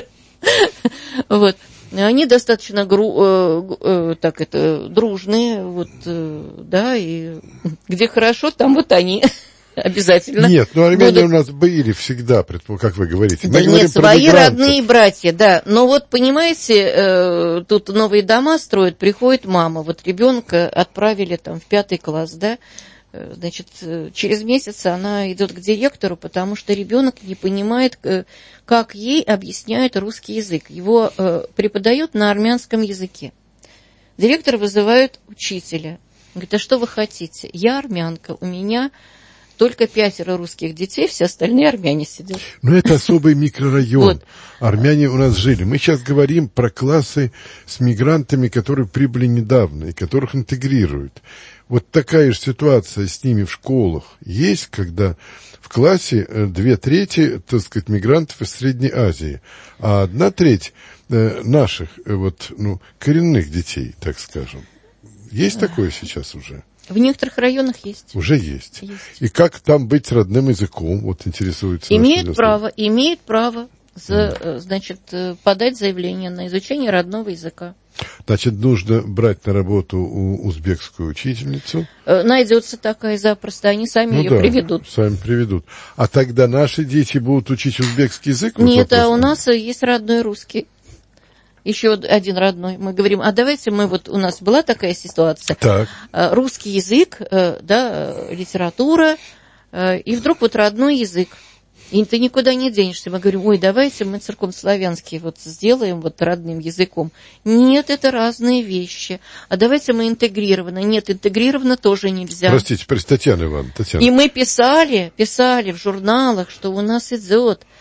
Вот. Они достаточно гру, э, э, так это, дружные, вот, э, да, и где хорошо, там вот они обязательно. Нет, ну армяне будут... у нас были всегда, как вы говорите. Да Мы нет, свои родные братья, да. Но вот, понимаете, э, тут новые дома строят, приходит мама, вот ребенка отправили там в пятый класс, да. Значит, через месяц она идет к директору, потому что ребенок не понимает, как ей объясняют русский язык. Его преподают на армянском языке. Директор вызывает учителя. Говорит, а что вы хотите? Я армянка, у меня только пятеро русских детей, все остальные армяне сидят. Но это особый микрорайон. Вот. Армяне у нас жили. Мы сейчас говорим про классы с мигрантами, которые прибыли недавно и которых интегрируют. Вот такая же ситуация с ними в школах есть, когда в классе две трети, так сказать, мигрантов из Средней Азии, а одна треть наших, вот, ну, коренных детей, так скажем. Есть такое сейчас уже? В некоторых районах есть. Уже есть. есть. И как там быть родным языком? Вот интересуется. Имеет право, имеет право, за, mm. значит, подать заявление на изучение родного языка. Значит, нужно брать на работу узбекскую учительницу. Найдется такая запросто, они сами ну ее да, приведут. Сами приведут. А тогда наши дети будут учить узбекский язык? Нет, а у нас есть родной русский. Еще один родной. Мы говорим, а давайте мы вот, у нас была такая ситуация. Так. Русский язык, да, литература, и вдруг вот родной язык. И ты никуда не денешься. Мы говорим, ой, давайте мы церковнославянский вот сделаем вот родным языком. Нет, это разные вещи. А давайте мы интегрированно. Нет, интегрированно тоже нельзя. Простите, Татьяна Ивановна, Татьяна. И мы писали, писали в журналах, что у нас идет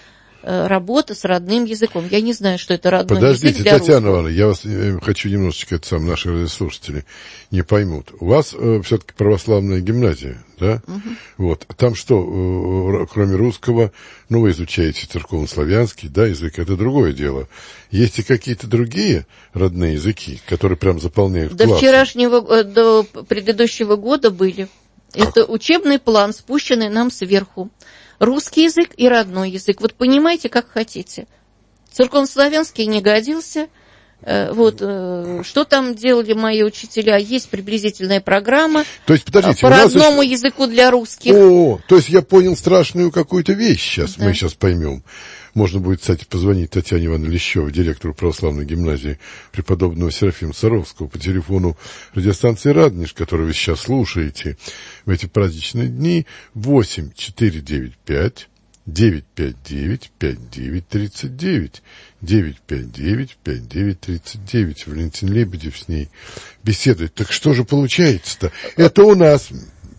работа с родным языком. Я не знаю, что это родной Подождите, язык для Татьяна русского. Ивановна, я вас э, хочу немножечко, это сам, наши радиослушатели не поймут. У вас э, все-таки православная гимназия, да? Угу. Вот. Там что, э, кроме русского, ну, вы изучаете церковнославянский, да, язык, это другое дело. Есть и какие-то другие родные языки, которые прям заполняют до классы? Вчерашнего, до предыдущего года были. Как? Это учебный план, спущенный нам сверху. Русский язык и родной язык. Вот понимаете, как хотите. Церковнославянский не годился. Вот, что там делали мои учителя? Есть приблизительная программа. То есть, подождите, по родному еще... языку для русских. О, то есть я понял страшную какую-то вещь сейчас, да. Мы сейчас поймем. Можно будет, кстати, позвонить Татьяне Ивановне Лещевой, директору православной гимназии преподобного Серафима Саровского, по телефону радиостанции «Радонеж», которую вы сейчас слушаете в эти праздничные дни, восемь четыре девять пять девять пять девять пять девять тридцать девять. девять пять девять пять девять тридцать девять. Валентин Лебедев с ней беседует. Так что же получается-то? Это у нас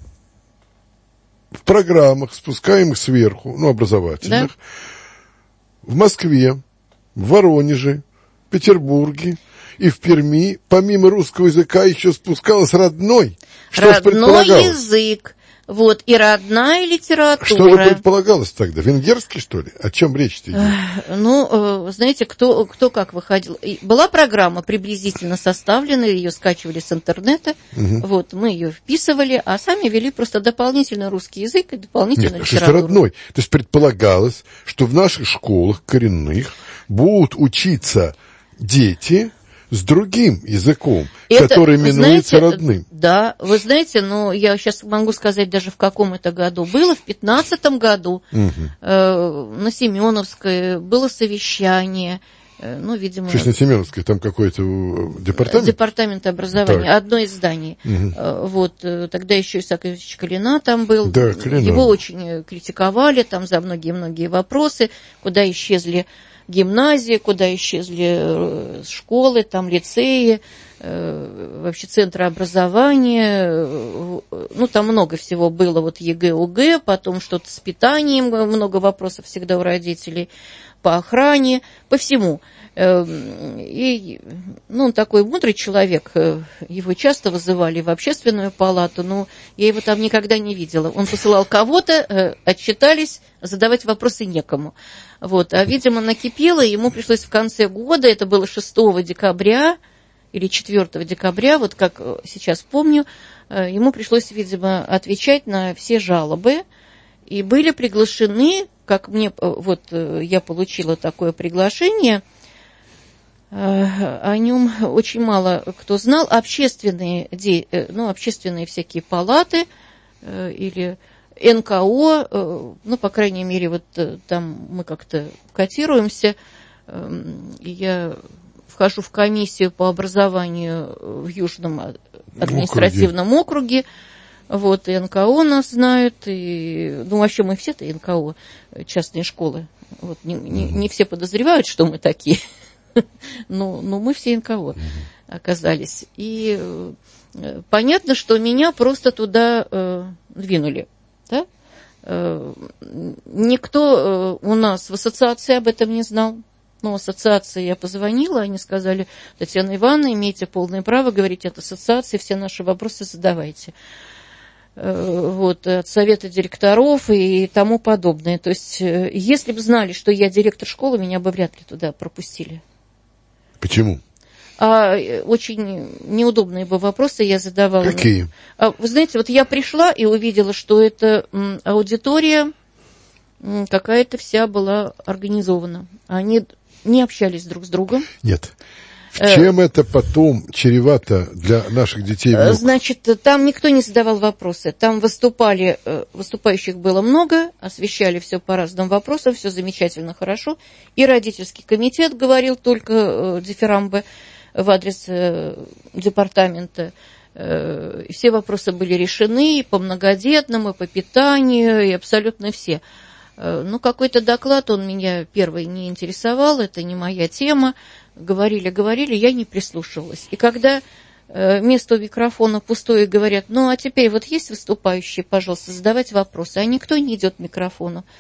в программах, спускаемых сверху, ну, образовательных, да? В Москве, в Воронеже, в Петербурге и в Перми, помимо русского языка, еще спускалось родной. Что родной язык. Вот, и родная литература. Что же предполагалось тогда? Венгерский, что ли? О чем речь-то идет? Ну, знаете, кто, кто как выходил. Была программа приблизительно составлена, ее скачивали с интернета, угу. Вот, мы ее вписывали, а сами вели просто дополнительно русский язык и дополнительно Нет, литературу. Что родной? То есть предполагалось, что в наших школах коренных будут учиться дети с другим языком, это, который именуется знаете, родным. Да, вы знаете, ну, я сейчас могу сказать даже в каком это году было. В пятнадцатом году угу. э, на Семеновской было совещание. Э, ну, видимо... Что ж на Семеновской? Там какой-то департамент? Департамент образования, так. Одно из зданий. Угу. Э, вот, э, тогда еще Исаак Ильич Калина там был. Да, Калина. Его очень критиковали там за многие-многие вопросы, куда исчезли гимназии, куда исчезли школы, там лицеи, вообще центры образования, ну, там много всего было, вот ЕГЭ, ОГЭ, потом что-то с питанием, много вопросов всегда у родителей, по охране, по всему. И, ну, он такой мудрый человек, его часто вызывали в общественную палату, но я его там никогда не видела. Он посылал кого-то, отчитались, задавать вопросы некому. Вот. А, видимо, накипело, ему пришлось в конце года, это было шестого декабря или четвёртого декабря, вот как сейчас помню, ему пришлось, видимо, отвечать на все жалобы, и были приглашены, как мне, вот я получила такое приглашение, о нем очень мало кто знал, общественные, ну, общественные всякие палаты или эн ка о, ну, по крайней мере, вот там мы как-то котируемся, и я вхожу в комиссию по образованию в Южном административном округе, вот, и эн ка о нас знают, и, ну, вообще мы все-то эн ка о, частные школы, вот, не, не, не все подозревают, что мы такие. Но, но мы все эн ка о оказались. И э, понятно, что меня просто туда э, двинули. Да? Э, никто э, у нас в ассоциации об этом не знал. Но в ассоциации я позвонила, они сказали: Татьяна Ивановна, имеете полное право говорить от ассоциации, все наши вопросы задавайте. Э, вот, от совета директоров и тому подобное. То есть, э, если бы знали, что я директор школы, меня бы вряд ли туда пропустили. Почему? А, очень неудобные бы вопросы я задавала. Какие? А, вы знаете, вот я пришла и увидела, что эта м, аудитория м, какая-то вся была организована. Они не общались друг с другом. Нет. Чем это потом чревато для наших детей? Значит, там никто не задавал вопросы. Там выступали, выступающих было много, освещали все по разным вопросам, все замечательно, хорошо. И родительский комитет говорил только дифирамбы в адрес департамента. Все вопросы были решены и по многодетным, и по питанию, и абсолютно все. Ну, какой-то доклад, он меня первый не интересовал, это не моя тема. Говорили, говорили, я не прислушивалась. И когда э, место у микрофона пустое, говорят: ну, а теперь вот есть выступающие, пожалуйста, задавать вопросы, а никто не идет к микрофону.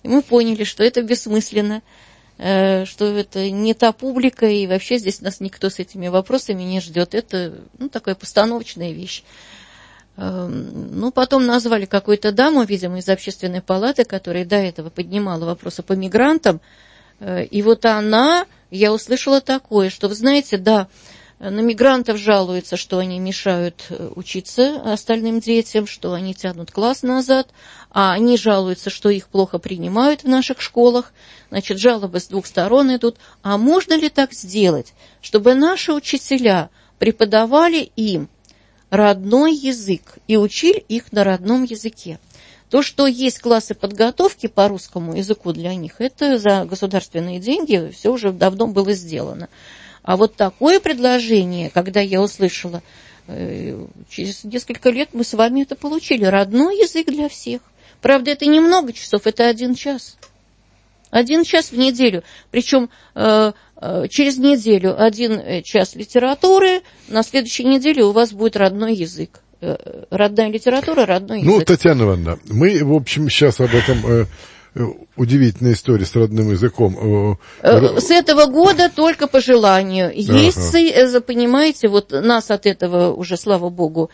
И мы поняли, что это бессмысленно, что это не та публика, и вообще здесь нас никто с этими вопросами не ждет. Это, ну, такая постановочная вещь. Ну, потом назвали какую-то даму, видимо, из общественной палаты, которая до этого поднимала вопросы по мигрантам. И вот она, я услышала такое, что, вы знаете, да, на мигрантов жалуются, что они мешают учиться остальным детям, что они тянут класс назад, а они жалуются, что их плохо принимают в наших школах. Значит, жалобы с двух сторон идут. А можно ли так сделать, чтобы наши учителя преподавали им родной язык и учили их на родном языке? То, что есть классы подготовки по русскому языку для них, это за государственные деньги все уже давно было сделано. А вот такое предложение, когда я услышала, через несколько лет мы с вами это получили. Родной язык для всех. Правда, это не много часов, это один час. Один час в неделю. Причем через неделю один час литературы, на следующей неделе у вас будет родной язык. Родная литература, родной язык. Ну, Татьяна Ивановна, мы, в общем, сейчас об этом... Удивительная история с родным языком. С этого года только по желанию. Есть, ага. Понимаете, вот нас от этого уже, слава богу,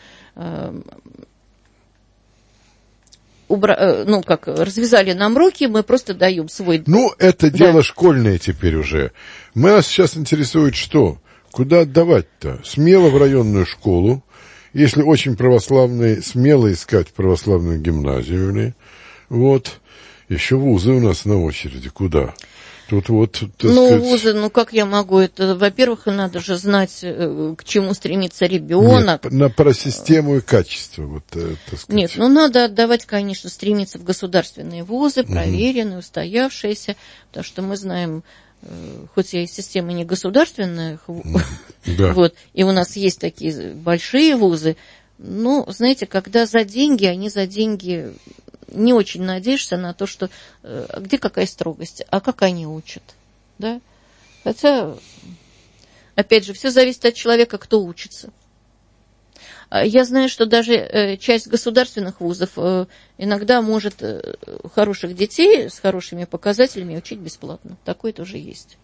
убра... ну, как, развязали нам руки, мы просто даем свой... Ну, это да. дело школьное теперь уже. Нас сейчас интересует что? Куда отдавать-то? Смело в районную школу. Если очень православные, смело искать православную гимназию. Вот. Еще вузы у нас на очереди. Куда? Тут вот, так ну, сказать... вузы, ну как я могу это? Во-первых, надо же знать, к чему стремится ребенок. Нет, на, про систему и качество. Вот, так сказать. Нет, ну надо отдавать, конечно, стремиться в государственные вузы, проверенные, угу. устоявшиеся, потому что мы знаем, хоть я и система не государственная, да. вот, и у нас есть такие большие вузы, но, знаете, когда за деньги, они за деньги... не очень надеешься на то, что где какая строгость, а как они учат, да? Хотя, опять же, все зависит от человека, кто учится. Я знаю, что даже часть государственных вузов иногда может хороших детей с хорошими показателями учить бесплатно. Такое тоже есть.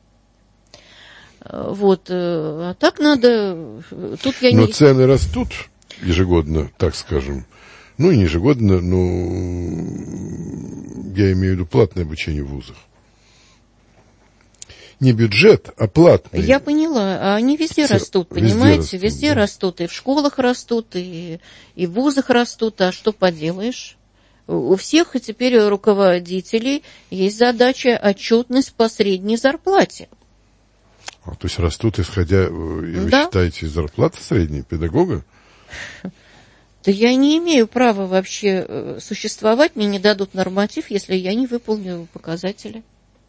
Вот. А так надо... Тут я Но не... цены растут ежегодно, так скажем. Ну, и не ежегодно, но я имею в виду платное обучение в вузах. Не бюджет, а платный. Я поняла, а они везде Ц... растут, понимаете? Везде растут, везде да. растут, и в школах растут, и, и в вузах растут, а что поделаешь? У всех теперь руководителей есть задача отчетность по средней зарплате. А, то есть растут, исходя, вы да. считаете, зарплаты средней педагога? Да я не имею права вообще существовать, мне не дадут норматив, если я не выполню показатели.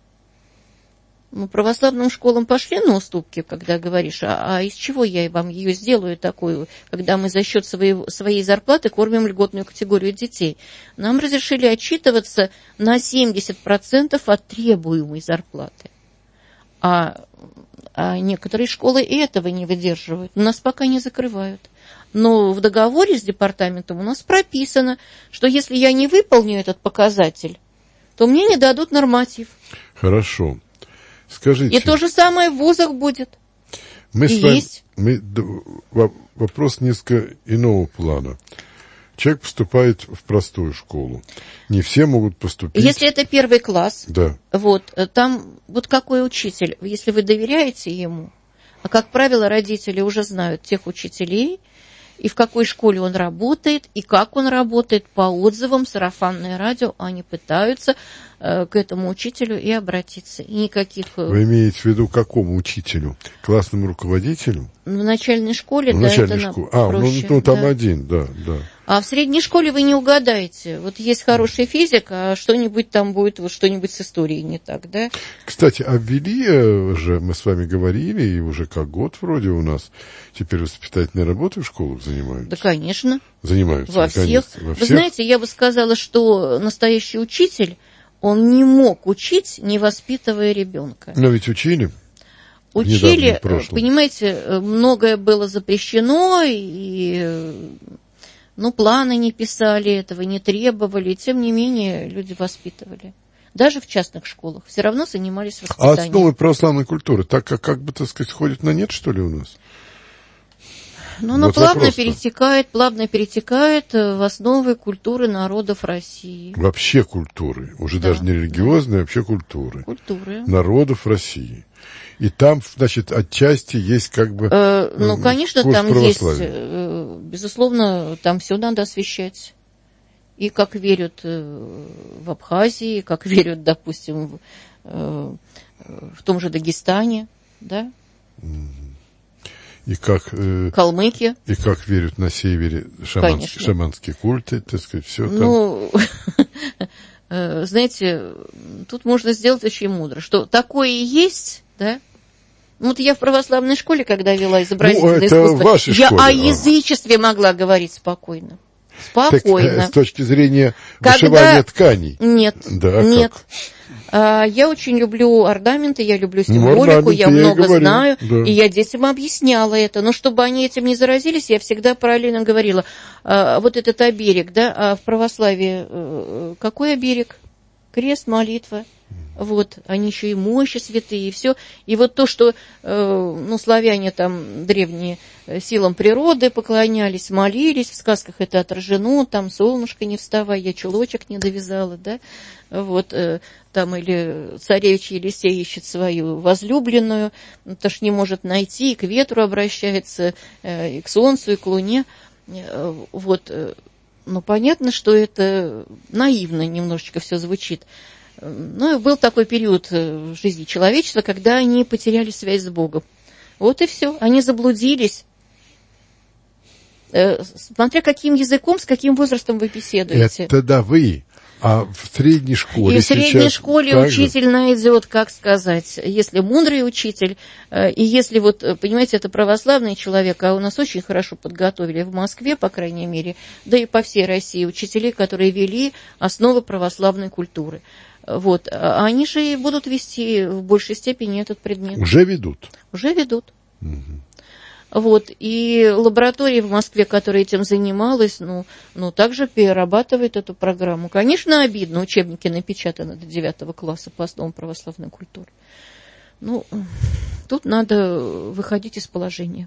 Мы православным школам пошли на уступки, когда говоришь, а, а из чего я вам ее сделаю такую, когда мы за счет своей, своей зарплаты кормим льготную категорию детей. Нам разрешили отчитываться на семьдесят процентов от требуемой зарплаты. А, а некоторые школы и этого не выдерживают. Нас пока не закрывают. Но в договоре с департаментом у нас прописано, что если я не выполню этот показатель, то мне не дадут норматив. Хорошо. Скажите. И то же самое в вузах будет. Мы и с вами, есть. Мы, вопрос несколько иного плана. Человек поступает в простую школу. Не все могут поступить. Если это первый класс, да. вот, там вот какой учитель, если вы доверяете ему, а как правило родители уже знают тех учителей, и в какой школе он работает, и как он работает, по отзывам, сарафанное радио, они пытаются э, к этому учителю и обратиться. И никаких... Вы имеете в виду какому учителю? Классному руководителю? В начальной школе, в да, начальной это школе. А, проще, ну, ну там да. один, да, да. А в средней школе вы не угадаете. Вот есть хороший физик, а что-нибудь там будет, вот что-нибудь с историей не так, да? Кстати, а ввели же, мы с вами говорили, и уже как год вроде у нас теперь воспитательной работой в школах занимаются. Да, конечно. Занимаются. Во всех. Во всех. Вы знаете, я бы сказала, что настоящий учитель, он не мог учить, не воспитывая ребенка. Но ведь учили. Учили, понимаете, многое было запрещено, и, ну, планы не писали этого, не требовали, и тем не менее люди воспитывали. даже в частных школах, все равно занимались А воспитанием. основы православной культуры, так как, как бы, так сказать, сходит на нет, что ли, у нас? Ну, оно Вот плавно вопрос-то. перетекает, плавно перетекает в основы культуры народов России. Вообще культуры, уже Да, даже не религиозной, а вообще культуры. Культуры. Народов России. И там, значит, отчасти есть как бы... Э, ну, конечно, курс там есть, православия. э, безусловно, там все надо освещать. И как верят э, в Абхазии, как верят, допустим, в, э, в том же Дагестане, да? И как, э, Калмыки. и как верят на севере шаманские, Конечно. шаманские культы, так сказать, все там. Ну, э, знаете, тут можно сделать очень мудро, что такое и есть, да? Ну, вот я в православной школе, когда вела изобразительное Ну, это искусство, в вашей я школе, о а. язычестве могла говорить спокойно. Так, Спокойно. э, с точки зрения Когда- вышивания тканей. Нет, Да, а нет. как? А, я очень люблю орнаменты, я люблю Ну, символику, орнаменты, я я и много говорю, знаю, да. и я детям объясняла это. Но чтобы они этим не заразились, я всегда параллельно говорила, а, вот этот оберег, да, а в православии э, какой оберег? Крест, молитва. Вот, они еще и мощи святые, и все. И вот то, что, э, ну, славяне там древние э, силам природы поклонялись, молились, в сказках это отражено, там солнышко не вставай, я чулочек не довязала, да, вот, э, там или царевич Елисей ищет свою возлюбленную, потому что не может найти, и к ветру обращается, э, и к солнцу, и к луне, э, вот, э, ну, понятно, что это наивно немножечко все звучит. Ну, был такой период в жизни человечества, когда они потеряли связь с Богом. Вот и все. Они заблудились. Смотря каким языком, с каким возрастом вы беседуете. Это да вы. А в средней школе И в средней сейчас школе так же? учитель найдет, как сказать, если мудрый учитель, и если вот, понимаете, это православный человек, а у нас очень хорошо подготовили в Москве, по крайней мере, да и по всей России, учителей, которые вели основы православной культуры. Вот. А они же и будут вести в большей степени этот предмет. Уже ведут. Уже ведут. Угу. Вот. И лаборатория в Москве, которая этим занималась, ну, ну, также перерабатывает эту программу. Конечно, обидно, учебники напечатаны до девятого класса по основам православной культуры. Ну, тут надо выходить из положения.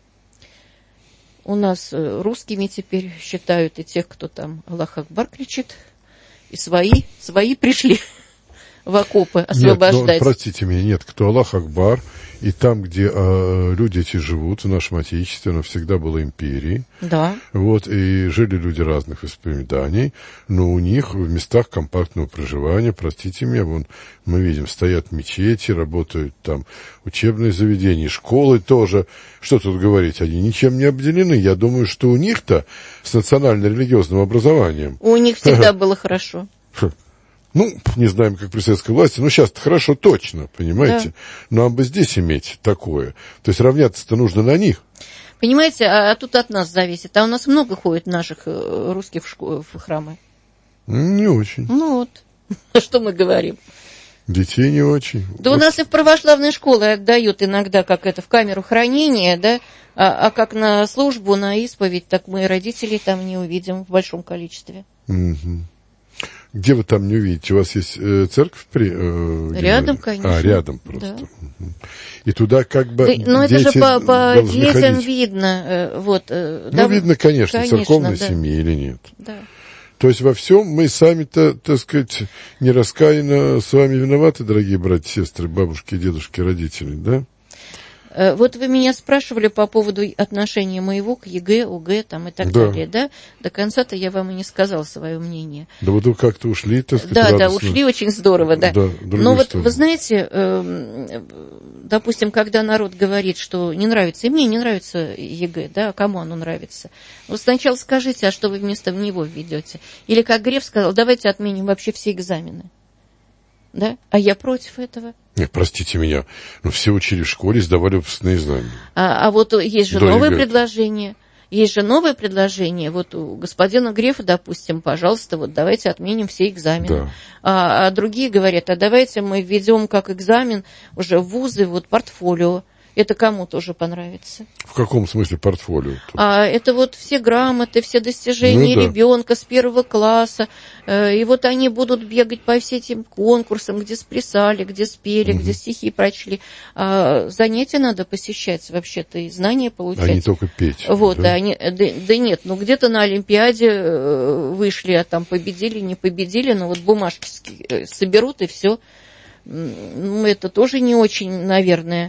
У нас русскими теперь считают и тех, кто там Аллах Акбар кричит, и свои, свои пришли в окопы освобождать. Нет, ну, простите меня, нет, кто Аллах Акбар, и там, где э, люди эти живут, в нашем Отечестве, оно всегда было империей. Да. Вот, и жили люди разных исповеданий, но у них в местах компактного проживания, простите меня, вон, мы видим, стоят мечети, работают там учебные заведения, школы тоже. Что тут говорить, они ничем не обделены. Я думаю, что у них-то с национально-религиозным образованием... У них всегда было хорошо. Ну, не знаем, как при советской власти, но сейчас-то хорошо точно, понимаете? Да. Нам бы здесь иметь такое. То есть равняться-то нужно на них. Понимаете, а, а тут от нас зависит. А у нас много ходит наших русских в, школы, в храмы? Не очень. Ну вот, что мы говорим. Детей не очень. Да вот. У нас и в православные школы отдают иногда, как это, в камеру хранения, да, а, а как на службу, на исповедь, так мы и родителей там не увидим в большом количестве. Угу. Где вы там не увидите? У вас есть э, церковь при... Э, рядом, конечно. А, рядом просто. Да. И туда как бы да, ну, это же по, по детям ходить. Видно. Э, вот, э, ну, да, видно, конечно, конечно, церковной да. семьи или нет. Да. То есть во всем мы сами-то, так сказать, нераскаянно с вами виноваты, дорогие братья, сестры, бабушки, дедушки, родители, да? Вот вы меня спрашивали по поводу отношения моего к ЕГЭ, ОГЭ там, и так да. далее, да? До конца-то я вам и не сказала свое мнение. Да вот вы как-то ушли, так сказать, Да, радостно. да, ушли очень здорово, да. да Но вот, стороны. вы знаете, допустим, когда народ говорит, что не нравится, и мне не нравится ЕГЭ, да, кому оно нравится? Вот сначала скажите, а что вы вместо него введете? Или, как Греф сказал, давайте отменим вообще все экзамены. Да? А я против этого. Нет, простите меня, но все учили в школе, сдавали выпускные экзамены. А, а вот есть же До новое ЕГЭ. предложение. Есть же новое предложение. Вот у господина Грефа, допустим, пожалуйста, вот давайте отменим все экзамены. Да. А, а другие говорят, а давайте мы введем как экзамен уже в вузы вот портфолио. Это кому тоже понравится. В каком смысле портфолио? А это вот все грамоты, все достижения ну, да. ребенка с первого класса. И вот они будут бегать по всем этим конкурсам, где сплясали, где спели, угу. где стихи прочли. А занятия надо посещать вообще-то и знания получать. А не только петь. Вот, да? Они, да, да нет, ну где-то на Олимпиаде вышли, а там победили, не победили, но вот бумажки соберут и все. Ну, это тоже не очень, наверное...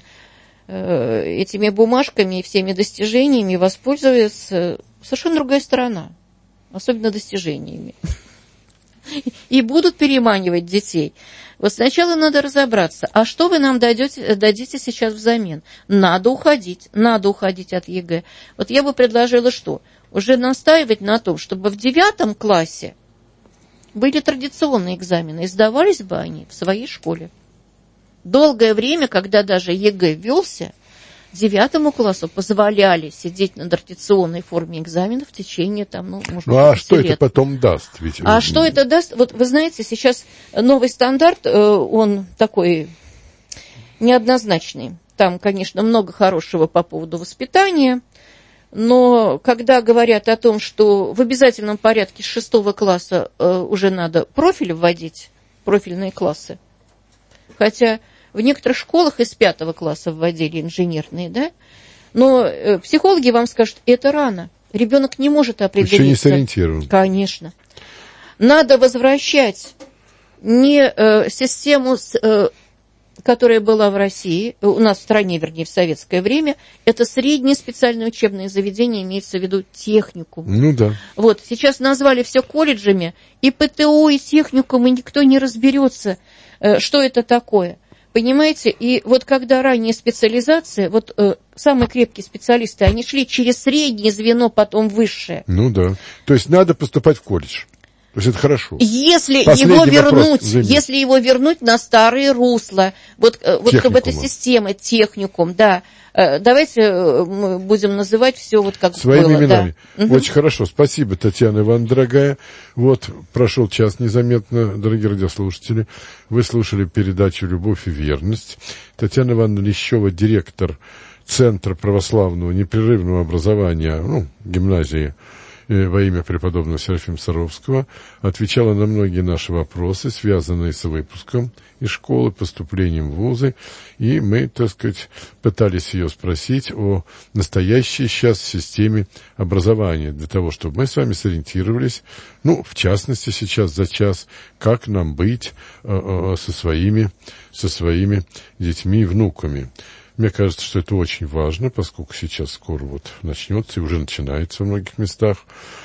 этими бумажками и всеми достижениями воспользуется совершенно другая сторона, особенно достижениями. И будут переманивать детей. Вот сначала надо разобраться, а что вы нам дадете, дадите сейчас взамен? Надо уходить, надо уходить от ЕГЭ. Вот я бы предложила что? Уже настаивать на том, чтобы в девятом классе были традиционные экзамены, и сдавались бы они в своей школе. Долгое время, когда даже ЕГЭ ввелся, девятому классу позволяли сидеть на традиционной форме экзаменов в течение, там, ну, может быть, ну, а что лет. Это потом даст? Ведь... А что это даст? Вот вы знаете, сейчас новый стандарт, он такой неоднозначный. Там, конечно, много хорошего по поводу воспитания, но когда говорят о том, что в обязательном порядке с шестого класса уже надо профиль вводить, профильные классы, хотя... В некоторых школах из пятого класса вводили инженерные, да? Но э, психологи вам скажут, это рано. Ребенок не может определиться. Еще не сориентирован. Конечно. Надо возвращать не э, систему, э, которая была в России, у нас в стране, вернее, в советское время, это среднее специальное учебное заведение, имеется в виду техникум. Ну да. Вот, сейчас назвали все колледжами, и ПТУ, и техникум, и никто не разберется, э, что это такое. Понимаете, и вот когда ранняя специализация, вот э, самые крепкие специалисты, они шли через среднее звено, потом высшее. Ну да, то есть надо поступать в колледж, то есть это хорошо. Если его вернуть, если его вернуть на старые русла, вот, вот как бы эта система, техникум, да, давайте мы будем называть все вот как своими было. именами. Да. Очень угу. хорошо, спасибо, Татьяна Ивановна, дорогая. Вот, прошел час незаметно, дорогие радиослушатели. Вы слушали передачу «Любовь и верность». Татьяна Ивановна Лещева, директор Центра православного непрерывного образования, ну, гимназии во имя преподобного Серафима Саровского, отвечала на многие наши вопросы, связанные с выпуском из школы, поступлением в вузы, и мы, так сказать, пытались ее спросить о настоящей сейчас системе образования, для того, чтобы мы с вами сориентировались, ну, в частности, сейчас за час, как нам быть э, э, со своими, со своими детьми и внуками. Мне кажется, что это очень важно, поскольку сейчас скоро вот начнется и уже начинается в многих местах,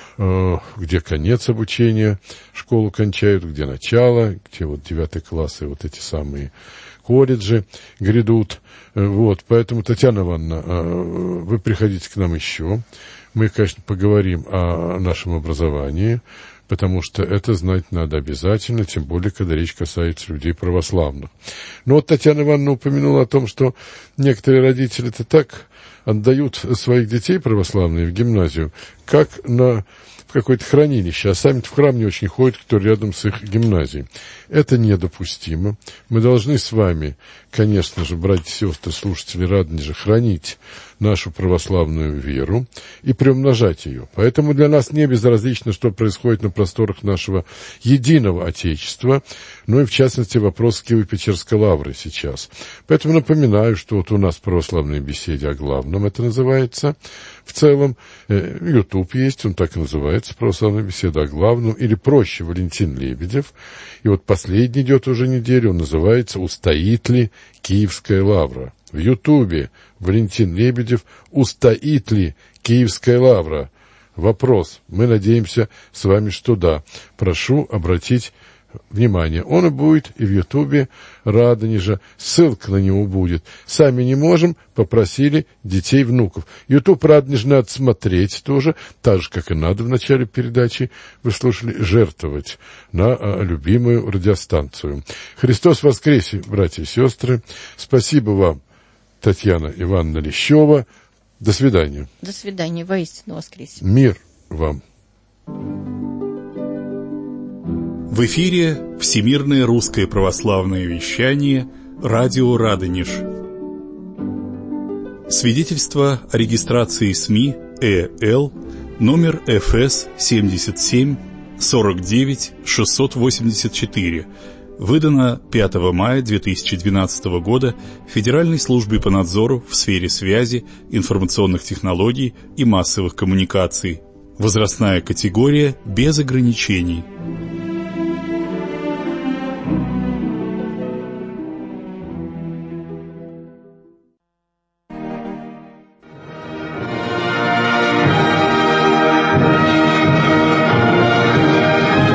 э, где конец обучения, школу кончают, где начало, где вот девятый класс и вот эти самые колледжи грядут. Э, вот, поэтому, Татьяна Ивановна, э, вы приходите к нам еще. Мы, конечно, поговорим о нашем образовании, потому что это знать надо обязательно, тем более, когда речь касается людей православных. Но вот Татьяна Ивановна упомянула о том, что некоторые родители-то так отдают своих детей православные в гимназию, как на в какое-то хранилище, а сами-то в храм не очень ходят, кто рядом с их гимназией. Это недопустимо. Мы должны с вами, конечно же, братья и сестры, слушатели Радонежа, хранить нашу православную веру и приумножать ее. Поэтому для нас не безразлично, что происходит на просторах нашего единого Отечества, ну и в частности вопрос Киево-Печерской лавры сейчас. Поэтому напоминаю, что вот у нас в православной беседе о главном это называется в целом. YouTube есть, он так и называется, православная беседа о главном, или проще, Валентин Лебедев. И вот последний идет уже неделю, он называется «Устоит ли Киевская лавра?». В Ютубе Валентин Лебедев «Устоит ли Киевская лавра?». Вопрос. Мы надеемся с вами, что да. Прошу обратить внимание. Он и будет и в Ютубе Радонежа. Ссылка на него будет. Сами не можем, попросили детей, внуков. Ютуб Радонеж надо смотреть тоже, так же, как и надо в начале передачи, вы слушали, жертвовать на а, любимую радиостанцию. Христос воскресе, братья и сестры. Спасибо вам, Татьяна Ивановна Лещева. До свидания. До свидания. Воистину воскресе. Мир вам. В эфире Всемирное русское православное вещание, радио Радонеж. Свидетельство о регистрации СМИ Э Л номер Ф С семьдесят семь сорок девять шестьсот восемьдесят четыре, выдано пятого мая две тысячи двенадцатого года Федеральной службой по надзору в сфере связи, информационных технологий и массовых коммуникаций. Возрастная категория без ограничений.